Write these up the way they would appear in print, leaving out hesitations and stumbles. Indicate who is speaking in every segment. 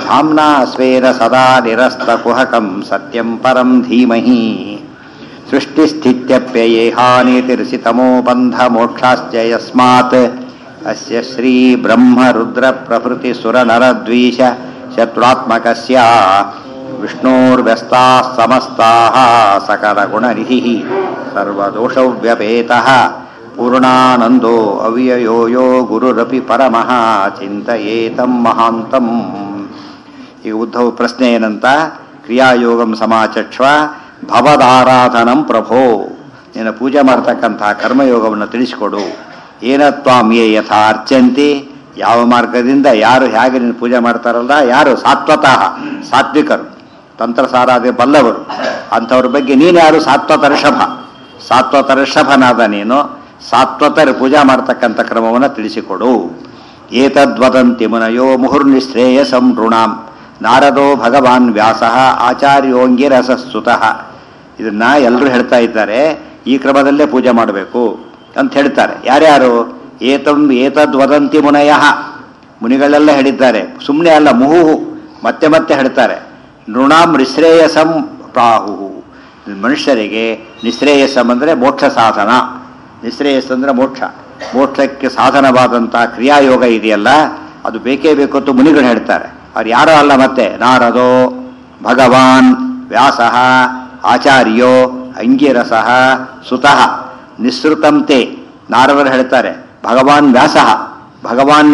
Speaker 1: ಧಾಮ್ನಾ ಸ್ವೇನ ಸದಾ ನಿರಸ್ತಕುಹಕಂ ಸತ್ಯಂ ಪರಂ ಧೀಮಹಿ ಸೃಷ್ಟಿಸ್ಥಿತ್ಯಪ್ಯಯೇಹಾನಿತಿರ್ಷಿತಮೋ ಬಂಧ ಮೋಕ್ಷಾಶ್ಚ ಯಸ್ಮಾತ್ ಅಸ್ಯ ಶ್ರೀ ಬ್ರಹ್ಮ ರುದ್ರ ಪ್ರಭೃತಿ ಸುರ ನರದ್ವೀಷ ಶತ್ರುತ್ಮಕಸ್ಯ ವಿಷ್ಣೋರ್ವ್ಯಸ್ತಾಃ ಸಮಸ್ತಾಃ ಸಕಲ ಗುಣನಿಧಿಃ ಸರ್ವದೋಷವ್ಯಪೇತಃ ಪೂರ್ಣಾನಂದೋ ಅವ್ಯಯೋ ಯೋ ಗುರುರಪಿ ಪರಮಃ ಚಿಂತಯೇತಂ ಮಹಾಂತಂ. ಈಗ ಉದ್ಧವ ಪ್ರಶ್ನೆ ಏನಂತ, ಕ್ರಿಯಾಯೋಗಂ ಸಮಾಚಕ್ಷ್ವ ಭವದಾರಾಧನಂ ಪ್ರಭೋ, ನೀನು ಪೂಜೆ ಮಾಡ್ತಕ್ಕಂತಹ ಕರ್ಮಯೋಗವನ್ನು ತಿಳಿಸಿಕೊಡು. ಏನ ತ್ವಾಂ ಯೇ ಯಥಾ ಅರ್ಚಂತಿ, ಯಾವ ಮಾರ್ಗದಿಂದ ಯಾರು ಹೇಗೆ ನೀನು ಪೂಜೆ ಮಾಡ್ತಾರಲ್ಲ, ಯಾರು ಸಾತ್ವತಃ ಸಾತ್ವಿಕರು, ತಂತ್ರಸಾರಾದೆ ಬಲ್ಲವರು, ಅಂಥವ್ರ ಬಗ್ಗೆ ನೀನು ಯಾರು? ಸಾತ್ವತ ಋಷಭನಾದ ನೀನು ಸಾತ್ವತರ ಪೂಜಾ ಮಾಡ್ತಕ್ಕಂಥ ಕ್ರಮವನ್ನು ತಿಳಿಸಿಕೊಡು. ಏತದ್ವದಂತಿ ಮುನಯೋ ಮುಹುರ್ನಿಶ್ರೇಯಸಂ ನೃಣಾಂ ನಾರದೋ ಭಗವಾನ್ ವ್ಯಾಸಃ ಆಚಾರ್ಯೋಂಗಿರಸಸ್ತುತಃ. ಇದನ್ನ ಎಲ್ಲರೂ ಹೇಳ್ತಾ ಇದ್ದಾರೆ, ಈ ಕ್ರಮದಲ್ಲೇ ಪೂಜೆ ಮಾಡಬೇಕು ಅಂತ ಹೇಳ್ತಾರೆ. ಯಾರ್ಯಾರು? ಏತದ್ವದಂತಿ ಮುನಯಃ, ಮುನಿಗಳೆಲ್ಲ ಹೇಳಿದ್ದಾರೆ, ಸುಮ್ಮನೆ ಅಲ್ಲ, ಮುಹುಹು ಮತ್ತೆ ಮತ್ತೆ ಹೇಳ್ತಾರೆ. ನೃಣಾಂ ನಿಶ್ರೇಯಸಂ ಪ್ರಾಹುಹು, ಮನುಷ್ಯರಿಗೆ ನಿಶ್ರೇಯಸಂ ಅಂದರೆ ಮೋಕ್ಷ ಸಾಧನ, ನಿಶ್ರೇಯಸ್ ಅಂದರೆ ಮೋಕ್ಷ, ಮೋಕ್ಷಕ್ಕೆ ಸಾಧನವಾದಂತಹ ಕ್ರಿಯಾಯೋಗ ಇದೆಯಲ್ಲ ಅದು ಬೇಕೇ ಬೇಕು ಅಂತ ಮುನಿಗಳು ಹೇಳ್ತಾರೆ. ಅವ್ರು ಯಾರೋ ಅಲ್ಲ, ಮತ್ತೆ ನಾರದೋ ಭಗವಾನ್ ವ್ಯಾಸಃ ಆಚಾರ್ಯೋ ಅಂಗಿರಸಃ ಸುತಃ ನಿಸೃತಂತೆ. ನಾರದರು ಹೇಳ್ತಾರೆ ಭಗವಾನ್ ವ್ಯಾಸಃ, ಭಗವಾನ್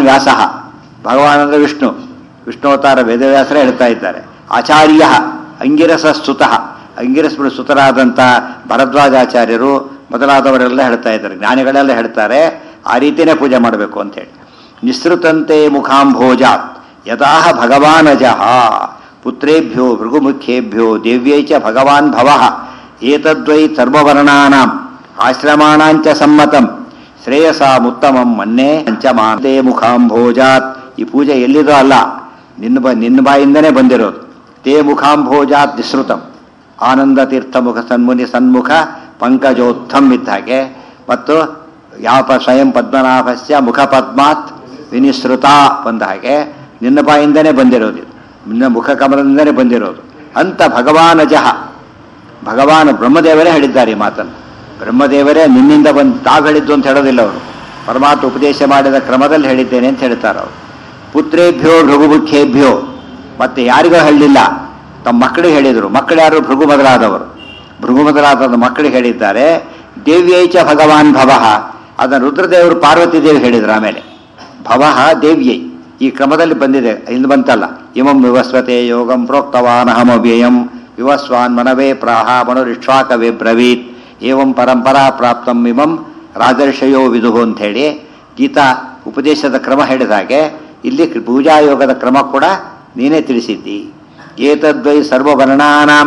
Speaker 1: ಅಂದರೆ ವಿಷ್ಣು, ವಿಷ್ಣುವತಾರ ವೇದವ್ಯಾಸರೇ ಹೇಳ್ತಾ ಇದ್ದಾರೆ. ಆಚಾರ್ಯ ಅಂಗಿರಸ ಸ್ತುತಃ, ಅಂಗಿರಸ ಸುತರಾದಂಥ ಭರದ್ವಾಜಾಚಾರ್ಯರು ಮೊದಲಾದವರೆಲ್ಲ ಹೇಳ್ತಾ ಇದ್ದಾರೆ, ಜ್ಞಾನಿಗಳೆಲ್ಲ ಹೇಳ್ತಾರೆ ಆ ರೀತಿಯೇ ಪೂಜೆ ಮಾಡಬೇಕು ಅಂತೇಳಿ. ನಿಸೃತಂತೆ ಮುಖಾಂಭೋಜಾತ್ ಯದಾಹ ಭಗವಾನಜಃ ಪುತ್ರೇಭ್ಯೋ ಭೃಗುಮುಖೇಭ್ಯೋ ದೇವ್ಯೈ ಚ ಭಗವಾನ್ ಭವಃ ಏತದ್ವೈ ಸರ್ವವರ್ಣಾನಾಂ ಆಶ್ರಮಾಣಾಂಚ ಸಮ್ಮತಂ ಶ್ರೇಯಸಾಮುತ್ತಮಂ ಮನ್ಯೇ ಪಂಚಮಾಂತೆ ಮುಖಾಂಭೋಜಾತ್. ಈ ಪೂಜೆ ಎಲ್ಲಿದೋ ಅಲ್ಲ, ನಿನ್ನ ಬಾಯಿಂದನೇ ಬಂದಿರೋದು. ತೇ ಮುಖಾಂಭೋಜಾತ್ ನಿಸೃತಂ ಆನಂದ ತೀರ್ಥ ಮುಖ ಸನ್ಮುನಿ ಸನ್ಮುಖ ಪಂಕಜೋತ್ಥಂ ಇದ್ದ ಹಾಗೆ, ಮತ್ತು ಯಾವ ಸ್ವಯಂ ಪದ್ಮನಾಭಸ್ಯ ಮುಖ ಪದ್ಮಾತ್ ವಿನಿಸೃತ ಬಂದ ಹಾಗೆ ನಿನ್ನ ಬಾಯಿಂದನೇ ಬಂದಿರೋದು, ನಿನ್ನ ಮುಖ ಕಮಲದಿಂದನೇ ಬಂದಿರೋದು ಅಂತ ಭಗವಾನಜಃ. ಭಗವಾನ್ ಬ್ರಹ್ಮದೇವರೇ ಹೇಳಿದ್ದಾರೆ ಈ ಮಾತನ್ನು. ಬ್ರಹ್ಮದೇವರೇ ನಿನ್ನಿಂದ ಬಂದು ತಾವು ಹೇಳಿದ್ದು ಅಂತ ಹೇಳೋದಿಲ್ಲ ಅವರು, ಪರಮಾತ್ಮ ಉಪದೇಶ ಮಾಡಿದ ಕ್ರಮದಲ್ಲಿ ಹೇಳಿದ್ದೇನೆ ಅಂತ ಹೇಳ್ತಾರೆ ಅವರು. ಪುತ್ರೇಭ್ಯೋ ಭೃಗುಮುಖೇಭ್ಯೋ, ಮತ್ತೆ ಯಾರಿಗೋ ಹೇಳಲಿಲ್ಲ, ತಮ್ಮ ಮಕ್ಕಳಿಗೆ ಹೇಳಿದರು. ಮಕ್ಕಳು ಯಾರು? ಭೃಗು ಮೊದಲಾದವರು. ಭೃಗು ಮೊದಲಾದ ಮಕ್ಕಳಿಗೆ ಹೇಳಿದ್ದಾರೆ. ದೇವ್ಯೈಚ ಭಗವಾನ್ ಭವಃ, ಅದನ್ನು ರುದ್ರದೇವರು ಪಾರ್ವತಿ ದೇವಿ ಹೇಳಿದರು. ಆಮೇಲೆ ಭವಃ ದೇವ್ಯೈ ಈ ಕ್ರಮದಲ್ಲಿ ಬಂದಿದೆ, ಇಲ್ಲಿ ಬಂತಲ್ಲ. ಇಮಂ ವಿವಸ್ವತೆ ಯೋಗಂ ಪ್ರೋಕ್ತವಾನಹಮವ್ಯಯಂ ವಿವಸ್ವಾನ್ ಮನವೇ ಪ್ರಾಹ ಮನುರಿಕ್ಷ್ವಾಕವೇ ಬ್ರವೀತ್ ಏವಂ ಪರಂಪರಾ ಪ್ರಾಪ್ತಂ ಇಮಂ ರಾಜರ್ಷಯೋ ವಿದುಹು ಅಂಥೇಳಿ ಗೀತಾ ಉಪದೇಶದ ಕ್ರಮ ಹೇಳಿದ ಹಾಗೆ ಇಲ್ಲಿ ಪೂಜಾಯೋಗದ ಕ್ರಮ ಕೂಡ ನೀನೇ ತಿಳಿಸಿದ್ದಿ. ಏತದ್ವೈ ಸರ್ವವರ್ಣಾನಾಂ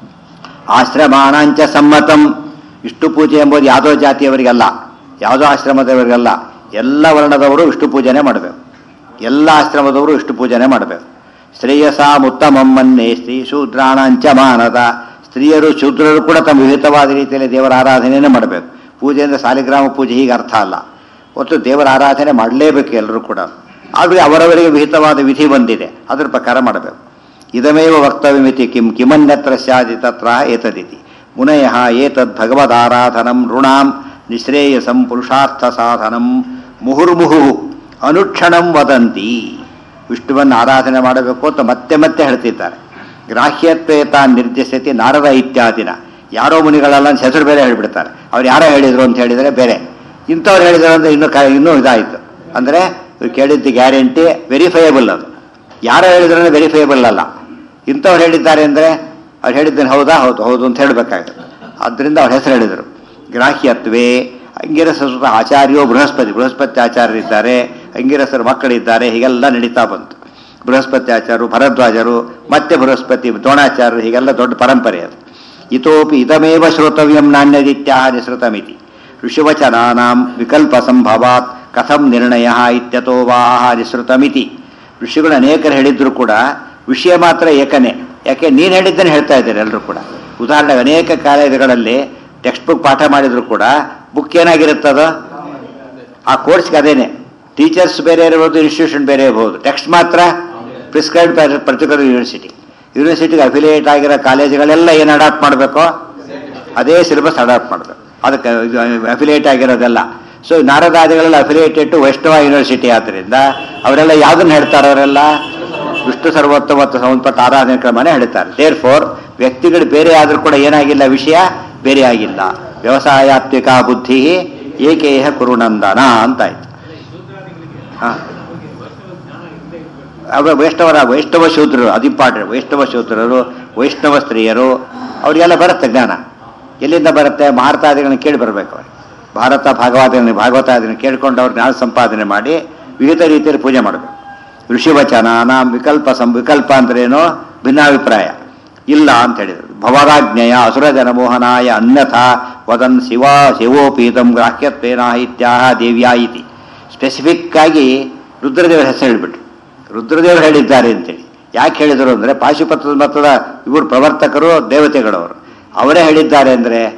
Speaker 1: ಆಶ್ರಮಾಣಾಂಚ ಸಮ್ಮತಂ. ವಿಷ್ಣು ಪೂಜೆ ಎಂಬುದು ಯಾವುದೋ ಜಾತಿಯವರಿಗಲ್ಲ, ಯಾವುದೋ ಆಶ್ರಮದವರಿಗಲ್ಲ, ಎಲ್ಲ ವರ್ಣದವರು ವಿಷ್ಣು ಪೂಜೆನೇ ಮಾಡಬೇಕು, ಎಲ್ಲ ಆಶ್ರಮದವರು ವಿಷ್ಣು ಪೂಜೆನೇ ಮಾಡಬೇಕು. ಶ್ರೇಯಸಾಮುತ್ತಮಂ ಮನ್ಯೇ ಸ್ತ್ರೀ ಶೂದ್ರಾಣಾಂಚ ಮಾನದ. ಸ್ತ್ರೀಯರು ಶೂದ್ರರು ಕೂಡ ತಮ್ಮ ವಿಹಿತವಾದ ರೀತಿಯಲ್ಲಿ ದೇವರ ಆರಾಧನೆಯೇ ಮಾಡಬೇಕು. ಪೂಜೆ ಅಂದರೆ ಸಾಲಿಗ್ರಾಮ ಪೂಜೆ ಹೀಗೆ ಅರ್ಥ ಅಲ್ಲ, ಒಟ್ಟು ದೇವರ ಆರಾಧನೆ ಮಾಡಲೇಬೇಕು ಎಲ್ಲರೂ ಕೂಡ. ಆದರೆ ಅವರವರಿಗೆ ವಿಹಿತವಾದ ವಿಧಿ ಬಂದಿದೆ, ಅದರ ಪ್ರಕಾರ ಮಾಡಬೇಕು. ಇದಮೇವ ವಕ್ತವ್ಯಮಿತಿ ಕಿಮನ್ಯತ್ರ ಸ್ಯಾದಿ ತತ್ರ ಏತದಿತಿ ಮುನಯಃ ಏತದ್ ಭಗವದಾರಾಧನಂ ಋಣಾಂ ನಿಶ್ರೇಯಸಂ ಪುರುಷಾರ್ಥ ಸಾಧನಂ ಮುಹುರ್ಮುಹು ಅನುಕ್ಷಣಂ ವದಂತಿ. ವಿಷ್ಣುವನ್ನು ಆರಾಧನೆ ಮಾಡಬೇಕು ಅಂತ ಮತ್ತೆ ಮತ್ತೆ ಹೇಳ್ತಿದ್ದಾರೆ. ಗ್ರಾಹ್ಯತ್ವೇತ ನಿರ್ದಿಶತಿ ನಾರದ ಇತ್ಯಾದಿನ. ಯಾರೋ ಮುನಿಗಳೆಲ್ಲ ಹೆಸರು ಬೇರೆ ಹೇಳಿಬಿಡ್ತಾರೆ, ಅವ್ರು ಯಾರೋ ಹೇಳಿದರು ಅಂತ ಹೇಳಿದರೆ ಬೇರೆ, ಇಂಥವ್ರು ಹೇಳಿದ್ರು ಅಂದರೆ ಇನ್ನೂ ಇದಾಯಿತು. ಅಂದರೆ ಇವ್ರು ಕೇಳಿದ್ದು ಗ್ಯಾರಂಟಿ ವೆರಿಫೈಯಬಲ್, ಅದು ಯಾರೋ ಹೇಳಿದ್ರೆ ವೆರಿಫೈಯಬಲ್ ಅಲ್ಲ. ಇಂಥವ್ರು ಹೇಳಿದ್ದಾರೆ ಅಂದರೆ ಅವ್ರು ಹೇಳಿದ್ದೇನೆ ಹೌದಾ ಹೌದು ಅಂತ ಹೇಳಬೇಕಾಗುತ್ತೆ. ಆದ್ದರಿಂದ ಅವ್ರ ಹೆಸರು ಹೇಳಿದರು. ಗ್ರಾಹ್ಯತ್ವೇ ಅಂಗಿರಸ ಆಚಾರ್ಯೋ ಬೃಹಸ್ಪತಿ ಆಚಾರ್ಯರಿದ್ದಾರೆ, ಅಂಗಿರಸರ ಮಕ್ಕಳಿದ್ದಾರೆ, ಹೀಗೆಲ್ಲ ನಡೀತಾ ಬಂತು. ಬೃಹಸ್ಪತಿ ಆಚಾರ್ಯರು, ಭರದ್ವಾಜರು, ಮತ್ತೆ ಬೃಹಸ್ಪತಿ ದ್ರೋಣಾಚಾರ್ಯರು, ಹೀಗೆಲ್ಲ ದೊಡ್ಡ ಪರಂಪರೆ ಅದು. ಇತೋಪಿ ಇದಮೇವ ಶ್ರೋತವ್ಯಂ ನಾಣ್ಯದಿತ್ಯಾಹ ನಿಸೃತಮಿತಿ ಋಷಿವಚನಾನಾಂ ವಿಕಲ್ಪ ಸಂಭವಾತ್ ಕಥಂ ನಿರ್ಣಯ ಇತ್ಯತೋ ವಾಹ ನಿಸೃತಮಿತಿ. ಋಷಿಗಳು ಅನೇಕರು ಹೇಳಿದ್ರು ಕೂಡ ವಿಷಯ ಮಾತ್ರ ಏಕನೇ. ಯಾಕೆ? ನೀನು ಹೇಳಿದ್ದನ್ನು ಹೇಳ್ತಾ ಇದ್ದಾರೆ ಎಲ್ಲರೂ ಕೂಡ. ಉದಾಹರಣೆಗೆ ಅನೇಕ ಕಾಲೇಜುಗಳಲ್ಲಿ ಟೆಕ್ಸ್ಟ್ ಬುಕ್ ಪಾಠ ಮಾಡಿದ್ರು ಕೂಡ ಬುಕ್ ಏನಾಗಿರುತ್ತದೋ ಆ ಕೋರ್ಸ್ಗೆ ಅದೇನೆ. ಟೀಚರ್ಸ್ ಬೇರೆ ಇರಬಹುದು, ಇನ್ಸ್ಟಿಟ್ಯೂಷನ್ ಬೇರೆ ಇರಬಹುದು, ಟೆಕ್ಸ್ಟ್ ಮಾತ್ರ ಪ್ರಿಸ್ಕ್ರೈಬ್ಡ್ ಪರ್ಟಿಕ್ಯುಲರ್ ಯೂನಿವರ್ಸಿಟಿಗೆ ಅಫಿಲಿಯೇಟ್ ಆಗಿರೋ ಕಾಲೇಜುಗಳೆಲ್ಲ ಏನು ಅಡಾಪ್ಟ್ ಮಾಡಬೇಕು, ಅದೇ ಸಿಲೆಬಸ್ ಅಡಾಪ್ಟ್ ಮಾಡಬೇಕು. ಅದಕ್ಕೆ ಅಫಿಲಿಯೇಟ್ ಆಗಿರೋದೆಲ್ಲ. ಸೊ ನಾರದಾದಿಗಳೆಲ್ಲ ಅಫಿಲಿಯೇಟೆಡ್ ಟು ವೈಷ್ಣವ ಯೂನಿವರ್ಸಿಟಿ ಆದ್ದರಿಂದ ಅವರೆಲ್ಲ ಯಾವುದನ್ನು ಹೇಳ್ತಾರೆ, ಅವರೆಲ್ಲ ವಿಷ್ಣು ಸರ್ವೋತ್ತಮತ್ವ ಸಂಬಂಧಪಟ್ಟ ಆರಾಧನೆ ಕ್ರಮನೇ ಹೇಳ್ತಾರೆ. ದೇರ್ ಫೋರ್ ವ್ಯಕ್ತಿಗಳು ಬೇರೆ ಆದರೂ ಕೂಡ ಏನಾಗಿಲ್ಲ, ವಿಷಯ ಬೇರೆ ಆಗಿಲ್ಲ. ವ್ಯವಸಾಯಾತ್ಮಿಕ ಬುದ್ಧಿ ಏಕೇಹ ಕುರುನಂದನ ಅಂತಾಯ್ತು. ಹಾಂ, ವೈಷ್ಣವ ಶೂದ್ರರು ಅದು ಇಂಪಾರ್ಟೆಂಟ್. ವೈಷ್ಣವ ಶೂದ್ರರು, ವೈಷ್ಣವ ಸ್ತ್ರೀಯರು, ಅವರಿಗೆಲ್ಲ ಬರುತ್ತೆ ಜ್ಞಾನ. ಎಲ್ಲಿಂದ ಬರುತ್ತೆ? ಭಾರತಾದಿಗಳನ್ನ ಕೇಳಿ ಬರಬೇಕು. ಅವ್ರಿಗೆ ಭಾಗವತಾದಿಗಳನ್ನ ಕೇಳ್ಕೊಂಡು ಅವ್ರು ಜ್ಞಾನ ಸಂಪಾದನೆ ಮಾಡಿ ವಿವಿಧ ರೀತಿಯಲ್ಲಿ ಪೂಜೆ ಮಾಡಬೇಕು. ಋಷಿವಚನ ವಿಕಲ್ಪ ಅಂದ್ರೇನೋ ಭಿನ್ನಾಭಿಪ್ರಾಯ ಇಲ್ಲ ಅಂತ ಹೇಳಿದರು. ಭವರಾಜ್ಞೆಯ ಅಸುರ ಜನಮೋಹನಾಯ ಅನ್ಯಥಾ ವದನ್ ಶಿವೋಪೀತಂ ಗ್ರಾಹ್ಯತ್ವೇನ ಇತ್ಯಾಹ ದೇವ್ಯಾ ಇತಿ. ಸ್ಪೆಸಿಫಿಕ್ ಆಗಿ ರುದ್ರದೇವರ ಹೆಸರು ಹೇಳಿಬಿಟ್ರು. ರುದ್ರದೇವರು ಹೇಳಿದ್ದಾರೆ ಅಂತೇಳಿ ಯಾಕೆ ಹೇಳಿದರು ಅಂದರೆ, ಪಾಶುಪತ ಮತದ ಇವರು ಪ್ರವರ್ತಕರು, ದೇವತೆಗಳವರು ಅವರೇ ಹೇಳಿದ್ದಾರೆ